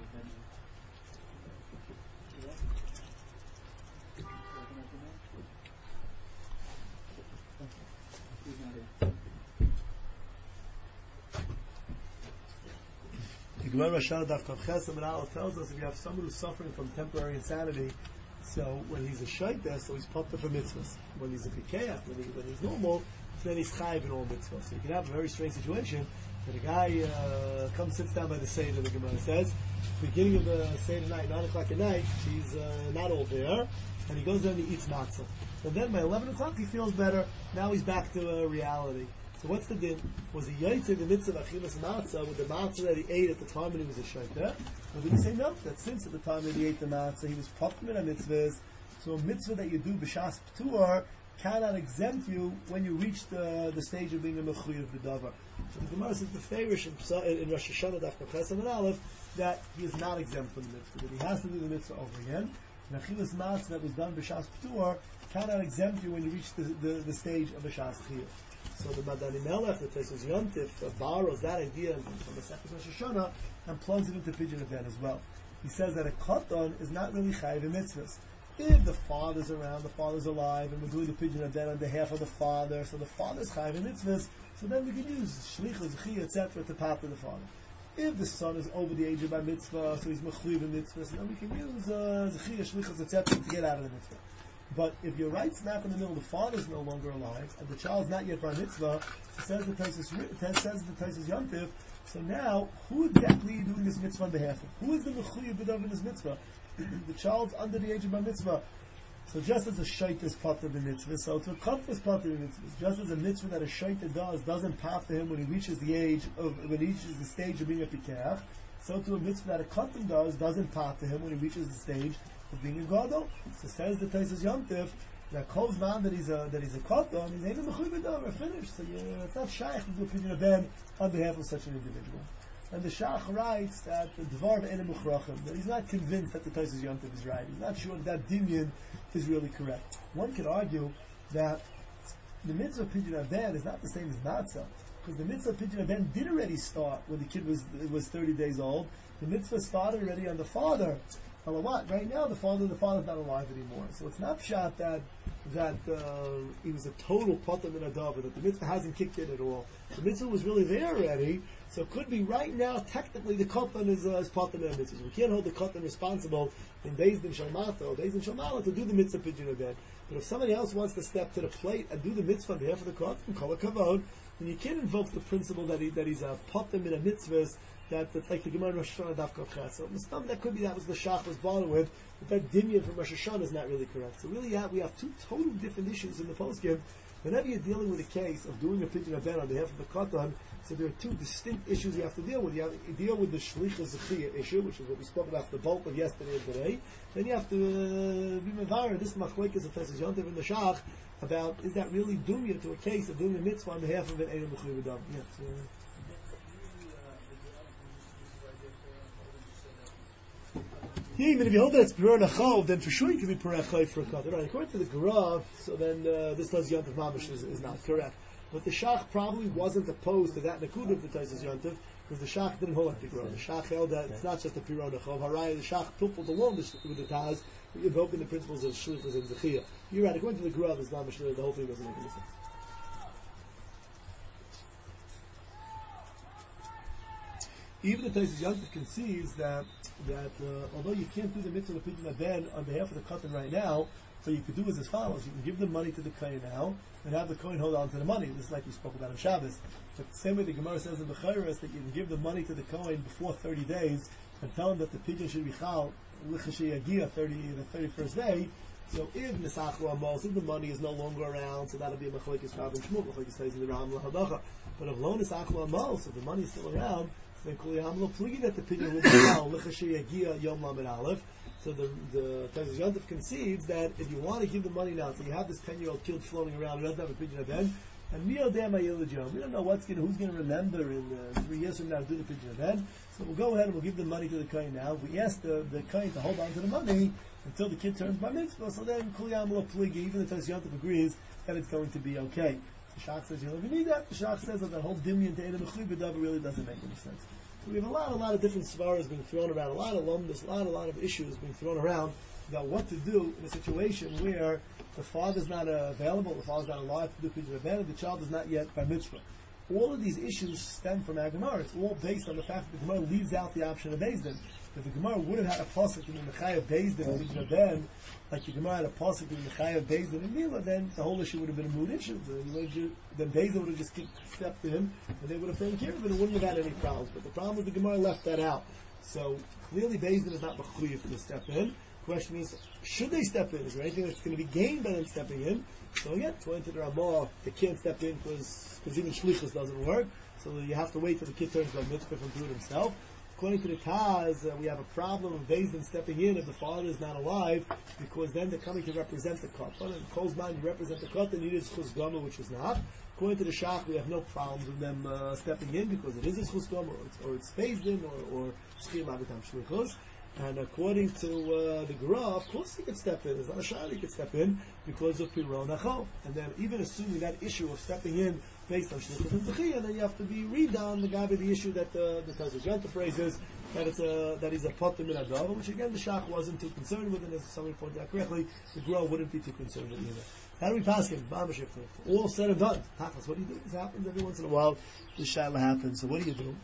The Gemara Shana Daf Kavches Amud Aleph tells us if you have someone who's suffering from temporary insanity, so when he's a shaita, so he's potter for mitzvahs. When he's a pikeach, when he's normal, then he's chayiv in all mitzvahs. So you can have a very strange situation that a guy comes, sits down by the Seder, the Gemara says, beginning of the Seder night, 9 o'clock at night, he's not all there, and he goes there and he eats matzah. And then by 11 o'clock he feels better, now he's back to reality. So what's the din? Was he yaitz in the mitzvah of achilas matzah with the matzah that he ate at the time when he was a shaita? Or did he say no? That since at the time that he ate the matzah, he was potter on mitzvahs. So a mitzvah that you do b'shas p'tuar cannot exempt you when you reach the stage of being a mechuyev b'davar. So the Gemara says the Farish in Rosh Hashanah Daf Kafches Amud Aleph that he is not exempt from the mitzvah, that he has to do the mitzvah over again. And achilas matzah that was done b'shas p'tuar cannot exempt you when you reach the stage of b'shas chiyuv. So the Madani Melech, the Tesis Yontif, borrows that idea from the second Rosh Hashanah and plugs it into Pidyon Ben as well. He says that a Katan is not really chayiv in mitzvahs. If the father's around, the father's alive, and we're doing the Pidyon Ben on behalf of the father, so the father's chayiv in mitzvahs, so then we can use Shlichus, Zechiyah, etc. to pop to the father. If the son is over the age of bar mitzvah, so he's mechuyev in mitzvahs, then we can use Zechiyah, Shlichus, etc. to get out of the mitzvah. But if you're right smack in the middle, the father's no longer alive, and the child's not yet bar mitzvah, says the Taisus Yontif, so now, who exactly are you doing this mitzvah on behalf of? Who is the mechuyev b'davar in this mitzvah? The child's under the age of bar mitzvah. So just as a shait is potter the mitzvah, so to a katan is potter the mitzvah. Just as a mitzvah that a shait doesn't pop to him when he reaches the stage of being a pikeach, so to a mitzvah that a katan doesn't pop to him when he reaches the stage of being a gadol. So says the Taisus Yontif that calls man that he's a katan, he's ain't a mechuyev b'davar, finished. So it's not shaykh to do Pidyon Ben on behalf of such an individual. And the Shach writes that the Dvar Ve'enim Uchrachim, that he's not convinced that the Taisus Yontif is right. He's not sure that Dinyan is really correct. One could argue that the mitzvah of Pidyon Aben is not the same as Matzah, because the mitzvah of Pidyon Aben did already start when the kid was 30 days old. The mitzvah started already on the father. What? Right now, the father's not alive anymore. So it's not pshat that he was a total potam in adav, that the mitzvah hasn't kicked in at all. The mitzvah was really there already. So it could be right now, technically, the katan is potam in mitzvahs. We can't hold the katan responsible in Beis Din Shalmata or Beis Din Shalmala to do the mitzvah Pidyon Aben. But if somebody else wants to step to the plate and do the mitzvah on behalf of the katan, kol hakavod, then you can't invoke the principle that he's a potam in a mitzvah. That's like the Gemara in Rosh Hashanah Daf Kaf Ches. So that could be that was the Shach was bothered with, but that Dinyan from Rosh Hashanah is not really correct. So really we have two total different issues in the poskim. Whenever you're dealing with a case of doing a Pidyon Aben on behalf of the Katan, so there are two distinct issues you have to deal with. You have to deal with the Shlicha Zechiyah issue, which is what we spoke about the bulk of yesterday and today. Then you have to be mevar this machlekes of Taisus Yontif and the Shach about is that really dumya to a case of doing a mitzvah on behalf of an Eidem B'chuy B'dam. Yeah, even if you hold that it's Perah Nachov, then for sure you can be Perah Chayv for a Katan. Right, according to the Gra, so then this does Yontif Mamish is not correct. But the Shach probably wasn't opposed to that Nakud of the Taisus Yontif, because the Shach didn't hold like the Gra. The Shach held that it's not just a Perah Nachov. Haraya, the Shach tupled along with the Taz, invoking the principles of Shlichus and Zechiyah. You're right, according to the Gra, there's Mamish, the whole thing doesn't make any sense. Even the Taisus Yontif concedes that although you can't do the mitzvah of Pidyon Aben on behalf of the Katan right now, so you could do is as follows: you can give the money to the Kohen now, and have the Kohen hold on to the money. This is like we spoke about on Shabbos. But the same way the Gemara says in the Chayres that you can give the money to the Kohen before 30 days and tell him that the Pidyon should be chal l'chashiyagia the 31st day. So if Nesachlu Amos, if the money is no longer around, so that'll be a Machlekes Rav and Shmuel, Machlekes says in the Ram Lahadacha. But if Lo Nesachlu Amos, if the money is still around, then Kuliyam Lo Pligi that the Pidyon will be chal l'chashiyagia Yom Lamed Aleph. So the Taisus Yontif concedes that if you want to give the money now, so you have this 10-year-old kid floating around who doesn't have a Pidyon Aben, and we don't know who's going to remember in 3 years from now to do the Pidyon Aben. So we'll go ahead and we'll give the money to the Kohen now. We ask the Kohen to hold on to the money until the kid turns bar mitzvah. So then Kuliyam Lo Pligi, even the Taisus Yontif agrees that it's going to be okay. The Shach says you don't even need that. The Shach says that the whole Dimyan to Eidem B'chuy B'davar really doesn't make any sense. So we have a lot of different svaras being thrown around, a lot of lumdus, a lot of issues being thrown around about what to do in a situation where the father's not available, the father's not alive to do Pidyon Aben, and the child is not yet bar mitzvah. All of these issues stem from our Gemara. It's all based on the fact that the Gemara leaves out the option of Beis Din. If the Gemara would have had a pasuk in the Mechai of Beis Din and Pidyon Aben, like the Gemara had a pasuk in the Mechai of Beis Din and Mila, then the whole issue would have been a moot issue. Then Beis Din would have just stepped in, and they would have taken care of it and wouldn't have had any problems. But the problem is the Gemara left that out. So clearly Beis Din is not mechuyev to step in. The question is, should they step in? Is there anything that's going to be gained by them stepping in? So again, according to the Ramah, they can't step in because even shlichus doesn't work. So you have to wait till the kid turns bar mitzvah from doing it himself. According to the Taz, we have a problem of Beis Din stepping in if the father is not alive, because then they're coming to represent the katan. And Kol's mind, you represent the katan, you need a schus gama, which is not. According to the Shach, we have no problems with them stepping in because it is a schus gama, or it's Beis Din, or schiyam avitam shlichus. And according to the Gra, of course he could step in. There's not a shayla he could step in because of Pirah Nachov. And then even assuming that issue of stepping in based on Shlichus and Zechiyah, then you have to be redone the Gabi, the issue that the Taisus Yontif raises, that he's a potem in Adav, which again the Shach wasn't too concerned with, and as somebody pointed out correctly, the Gra wouldn't be too concerned with either. How do we pass him? All said and done. Tachas, what do you do? This happens every once in a while. This shayla happens. So what do you do?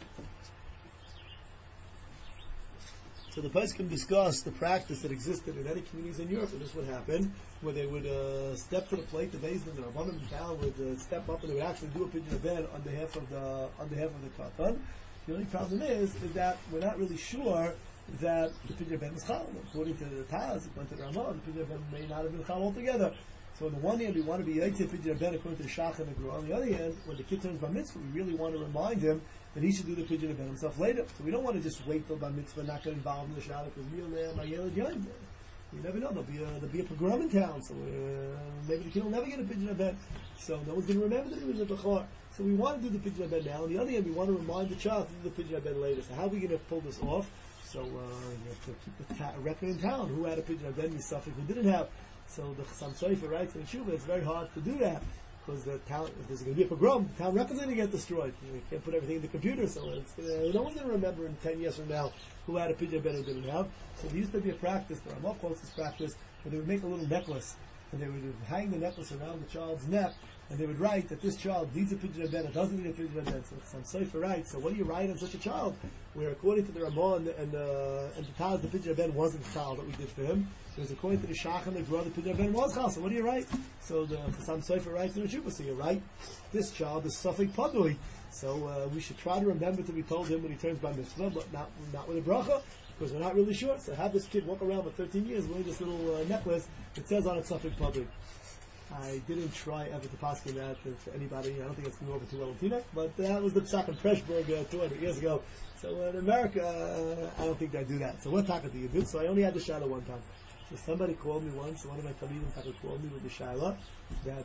So the Poskim discuss the practice that existed in any communities in Europe, and this would happen, where they would step to the plate, the Beis Din, the Rabbanim in town would step up and they would actually do a Pidyon Aben on behalf of the Katan. The only problem is that we're not really sure that the Pidyon Aben was chal. According to the Taz, according to the Ramah, the Pidyon Aben may not have been chal altogether. So on the one hand, we want to be Yitzhak Pidyon Aben according to the Shach and the Gra. On the other hand, when the kid turns bar mitzvah, we really want to remind him that he should do the Pidyon Aben himself later. So we don't want to just wait till bar mitzvah, not get involved in the shayla because You never know. There'll be a pogrom in town, so maybe the kid will never get a pidyon ben. So no one's going to remember that he was a bechor. So we want to do the pidyon ben now. On the other hand, we want to remind the child to do the pidyon ben later. So how are we going to pull this off? So you have to keep a record in town who had a pidyon ben misafik, who didn't have. So the Chassam Sofer writes in Shuvah, it's very hard to do that. Because the town, if there's going to be a pogrom, the town record's going to get destroyed. You can't put everything in the computer, so no one's going to remember in 10 years from now who had a pidyon ben who didn't have. So there used to be a practice, the Ramah quotes this practice, where they would make a little necklace, and they would hang the necklace around the child's neck, and they would write that this child needs a pidyon ben, it doesn't need a pidyon ben. So some Sofer writes, so what do you write on such a child? Where according to the Ramah and the Taz, the pidyon ben wasn't chal that we did for him. Because according to the Shach and the Gra, the pidyon ben was chal. So what do you write? So the Chassam Sofer writes in the Shuvah, so you write, this child is Safek Padui. So we should try to remember to be told him when he turns by mitzvah, but not with a bracha, because we're not really sure. So have this kid walk around for 13 years wearing this little necklace that says on it Safek Padui. I didn't try ever to pass on that to anybody. I don't think it's going over too well in Tina, but that was the Psak in Preshburg 200 years ago. So in America, I don't think they do that. So what taka do you do? So I only had the Shiloh one time. So somebody called me once, one of my Talmidim called me with the Shiloh, that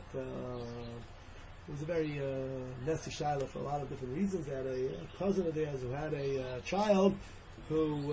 it was a very messy Shiloh for a lot of different reasons. They had a cousin of theirs who had a child who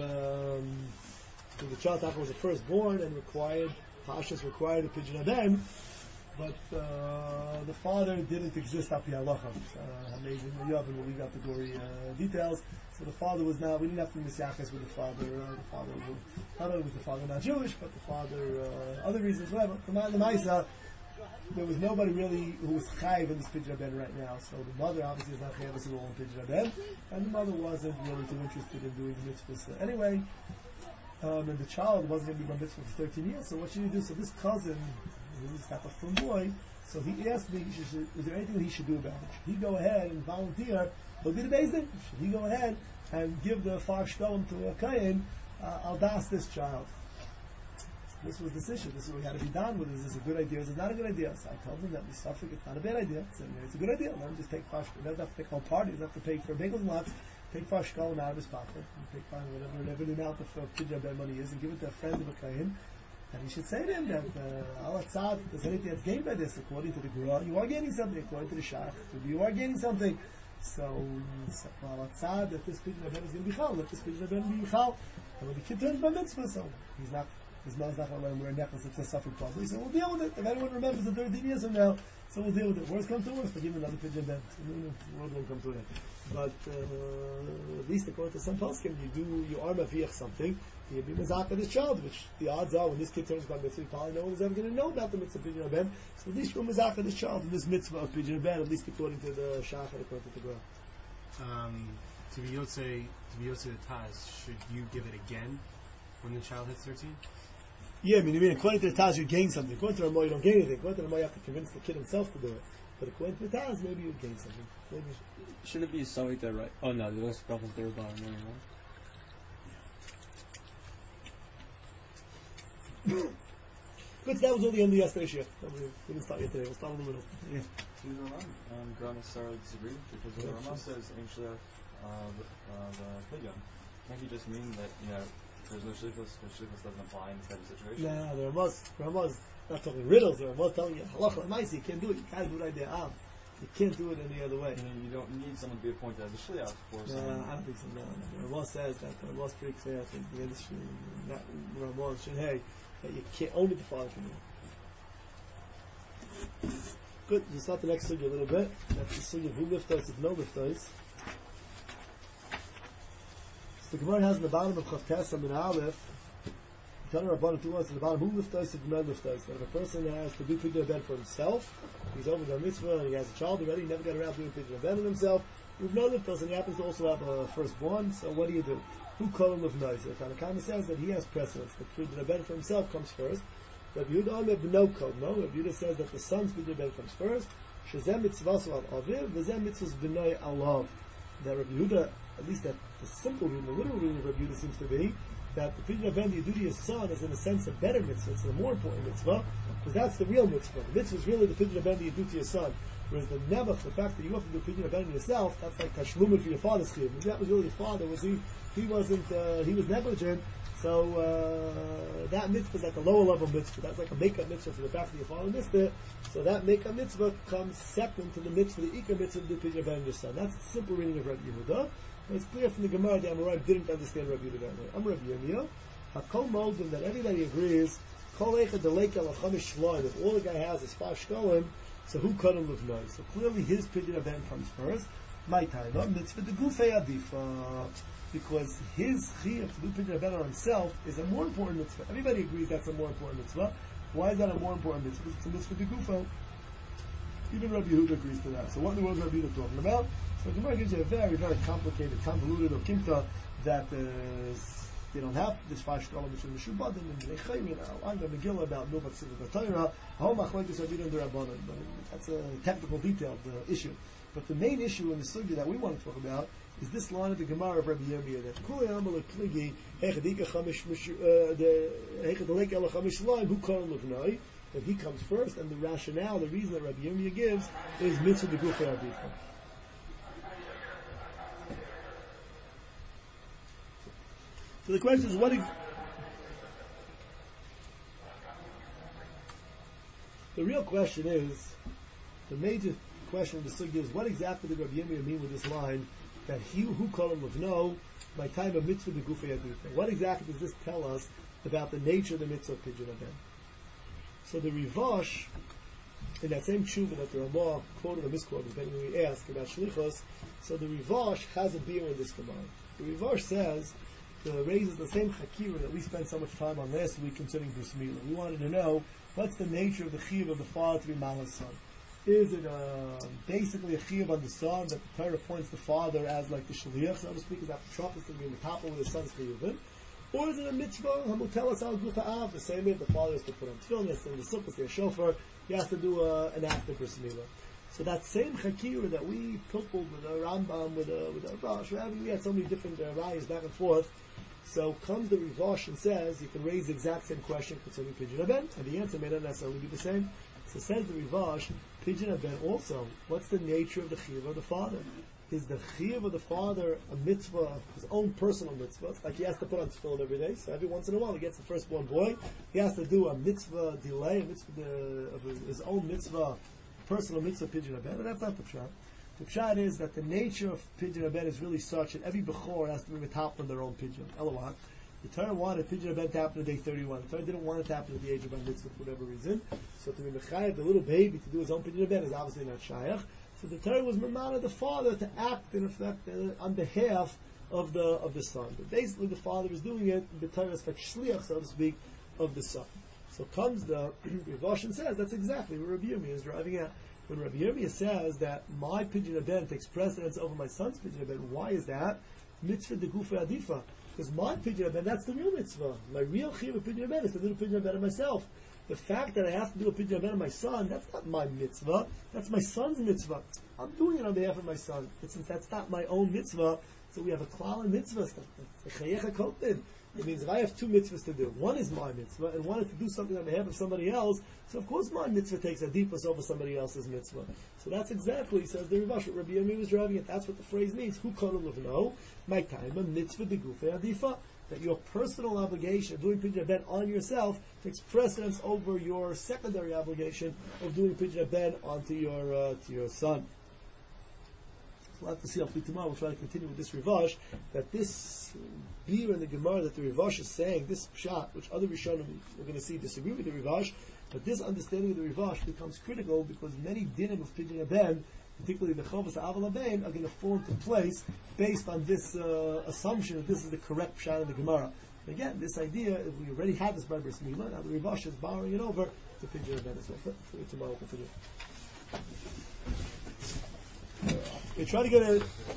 the child was a firstborn and Pashas required a pidyon ben. But the father didn't exist up the halacha. Amazing. We leave out the gory details. So the father was not. We didn't have to be misyachas with the father. The father not only was the father not Jewish, but the father other reasons. Whatever. The Maisa, there was nobody really who was chayiv in this pidyon ben right now. So the mother obviously is not chayiv at all in pidyon ben, and the mother wasn't really too interested in doing the mitzvahs. Anyway, and the child wasn't going to be bar mitzvah for 13 years. So what should he do? So this cousin, who's got a from boy, so he asked me, is there anything that he should do about it? Should he go ahead and volunteer? He'll be the Beis Din. Should he go ahead and give the 5 shkolim to a kohen? I'll das this child. So this was the issue. This is what we had to be done with. Is this a good idea? Is it not a good idea? So I told him that we suffer. It's not a bad idea. So it's a good idea. Let him just take 5 shkolim. He doesn't have to take home party. He doesn't have to pay for bagels and lots. Take 5 shkolim out of his pocket. And take whatever the amount of pidyon ben money is, and give it to a friend of a kohen. And he should say to him that Al Atzad, if there's anything that's gained by this, according to the Gra, you are gaining something. According to the Shach, you are gaining something. So Al Atzad, that this pidyon ben is going to be chal, let this pidyon ben be chal. And when the kid turns by mitzvah, so his mother's not going to let him wear a necklace that says Safek Padui. So we'll deal with it. If anyone remembers the 13 years from now, so we'll deal with it. Worst comes to worst, but give him another pidyon ben. The world won't come to it. But at least according to some poskim, you are maviach something. You be mezakah this child, which the odds are when this kid turns by mitzvah, probably no one is ever going to know about the mitzvah pidyon ben. So at least you're mezakah this child in this mitzvah of pidyon ben, at least according to the Shach and according to the Gra. To be Yotzei the Taz, should you give it again when the child hits 13? Yeah, I mean, according to the Taz, you gain something. According to the Ramah, you don't gain anything. According to the Ramah, you have to convince the kid himself to do it. But according to the Taz, maybe you gain something. Maybe. Shouldn't it be something that right? Oh no, there was problems there about Good, that was all the end of yesterday's shift. We didn't start yet today, we'll start in the middle. Yeah. To the Ramah, Gra necessarily disagree because the Ramah says in Shliach the pidyon. Can't you just mean that there's no shlichus, but shlichus doesn't apply in this type of situation? Nah, the Ramah's not talking riddles. The Ramah's telling you halacha l'maisi, you can't do it. You can't do it right there. You can't do it any other way. You don't need someone to be appointed as a shliach for someone. I don't think so. No. The Ramah says that. The Ramah's pretty clear. I think the industry, not Ramah, hey, that you can't, only the father can do it. Good. We'll start the next sugya a little bit. That's the sugya of who liftos if no liftos. So the Gemara has in the bottom of Chavtes and Aleph, Tana Rabbanan 2 words at the bottom, who liftos if no liftos. That if a person has to do pidyon ben for himself, he's over the mitzvah and he has a child already, he never got around to doing pidyon ben on himself, with no liftos, and he happens to also have a firstborn, so what do you do? Who call him with noise? The Tanakama says that he has precedence. The pidyon ben for himself comes first. Rabbi Yehuda b'no kol. No, Rabbi Yehuda says that the son's pidyon ben comes first. Shezem mitzvah al aviv, v'zem mitzvah b'noi alav. That Rabbi Yehuda, at least that the simple reading, the literal reading of Rabbi Yehuda seems to be that the pidyon ben that you do to your son is in a sense a better mitzvah. It's a more important mitzvah because that's the real mitzvah. The mitzvah is really the pidyon ben that you do to your son. Whereas the nebuch, the fact that you have to do pidyon ben yourself, that's like tashlumin for your father's chiyuv. That was really your father. Was he wasn't. He was negligent. So that mitzvah is like a lower level mitzvah. That's like a makeup mitzvah for the fact that you follow mitzvah. So that makeup mitzvah comes second to the mitzvah, the ikar mitzvah to do pidyon ben your son. That's the simple reading of Rabbi Yehuda. And it's clear from the Gemara the Amoraim didn't understand Rabbi Yehuda that way. I'm Rabbi Yirmiyah. Hakol moldim that everybody agrees. Kol echad deleka lachamish shloim. If all the guy has is 5 shkolim, so who kadam levnoi? So clearly his pidyon ben comes first. My time, mitzvah the gufei adifa. Because his chiyuv to do pidyon ben on himself is a more important mitzvah. Everybody agrees that's a more important mitzvah. Why is that a more important mitzvah? Because it's a mitzvah to gufo. Even Rabbi Yehuda agrees to that. So what in the world is Rabbi Yehuda talking about? So the Gemara gives you a very, very complicated, convoluted okimta that they don't have this 5 shkolim which is Meshubadim and Bnei Chayrin, Anga Megillah about Milvat Sivat Torah, Hom Machlokes Rabbi Yehuda and Rabbanan. That's a technical detail, the issue. But the main issue in the sugya that we want to talk about is this line of the Gemara of Rabbi Yirmiyah that Kuli Amal Kligi Hechadika Chamish the Hechadalek El Chamish Laim Hu Kol Levnai, that he comes first, and the rationale, the reason that Rabbi Yirmiyah gives is mitzvah de gufei adifa. So the question is, the real question is, the major question of the sugya is, what exactly did Rabbi Yirmiyah mean with this line that he who call him Levno by time of mitzvah de gufei adifa? What exactly does this tell us about the nature of the mitzvah of pidyon ben? So the Rivash, in that same tshuva that the Ramah quoted or misquoted, depending when we ask about shlichos, so the Rivash has a beer in this Gemara. The Rivash says, raises the same chakira that we spent so much time on last week concerning bris milah. We wanted to know, what's the nature of the chiyuv of the father to be malas son? Is it basically a chiyuv on the son that the Torah points the father as like the shliach, so to speak, is that the trumpet is to be in the top with his son's chiyuvim? Or is it a mitzvah, hamutelas al gufa av, the same way the father has to put on tefillin, and the sukkah, the shofar, he has to do an act of bris milah. So that same chakira that we pilpuled with a Rambam, with a Rosh, we had so many different rayas back and forth. So comes the Rivash and says, you can raise the exact same question concerning pidyon ben, and the answer may not necessarily be the same. So says the Rivash, pidyon ben also, what's the nature of the chiyuv of the father? Is the chiyuv of the father a mitzvah, his own personal mitzvah? It's like he has to put on tefillin every day, so every once in a while he gets the firstborn boy, he has to do a mitzvah delay, a mitzvah of his own mitzvah, personal mitzvah pidyon ben, and that's not the pshat. The pshat is that the nature of pidyon ben is really such that every bechor has to be top on their own pidyon. Elawat. The Torah wanted pidyon ben to happen at day 31. The Torah didn't want it to happen at the age of bar mitzvah for whatever reason. So to be mechayev the little baby to do his own pidyon ben is obviously not shayach. So the Torah was mamana the father to act in effect on behalf of the son. But basically the father is doing it. The Torah is like shliach, so to speak, of the son. So comes the Rivash and says that's exactly what Rabbi Yirmiyah is driving at. When Rabbi Yirmiyah says that my pidyon ben takes precedence over my son's pidyon ben, why is that? Mitzvah de gufei adifa. Because my pidyon ben, that's the real mitzvah. My real chiyuv of pidyon ben is to do a pidyon ben of myself. The fact that I have to do a pidyon ben of my son, that's not my mitzvah. That's my son's mitzvah. I'm doing it on behalf of my son. But since that's not my own mitzvah, so we have a klal and mitzvah. It means if I have 2 mitzvahs to do, one is my mitzvah, and one is to do something on behalf of somebody else, so of course my mitzvah takes a deepest over somebody else's mitzvah. So that's exactly, says the Rivash, what Rabbi Yirmiyah was driving at. That's what the phrase means. Who kadam levno? My time, a mitzvah de gufei adifa. That your personal obligation of doing pidyon ben on yourself takes precedence over your secondary obligation of doing pidyon ben onto your son. We'll have to see hopefully tomorrow. We'll try to continue with this Rivash, that this beer in the Gemara that the Rivash is saying, this pshat, which other Rishonim we're going to see disagree with the Rivash, but this understanding of the Rivash becomes critical because many dinim of pidyon ben, particularly the Chovas Aval Abein, are going to fall into place based on this assumption that this is the correct pshat in the Gemara. And again, this idea, if we already had this by bris milah, now the Rivash is borrowing it over to pidyon ben as well. Tomorrow we'll continue. We try to get a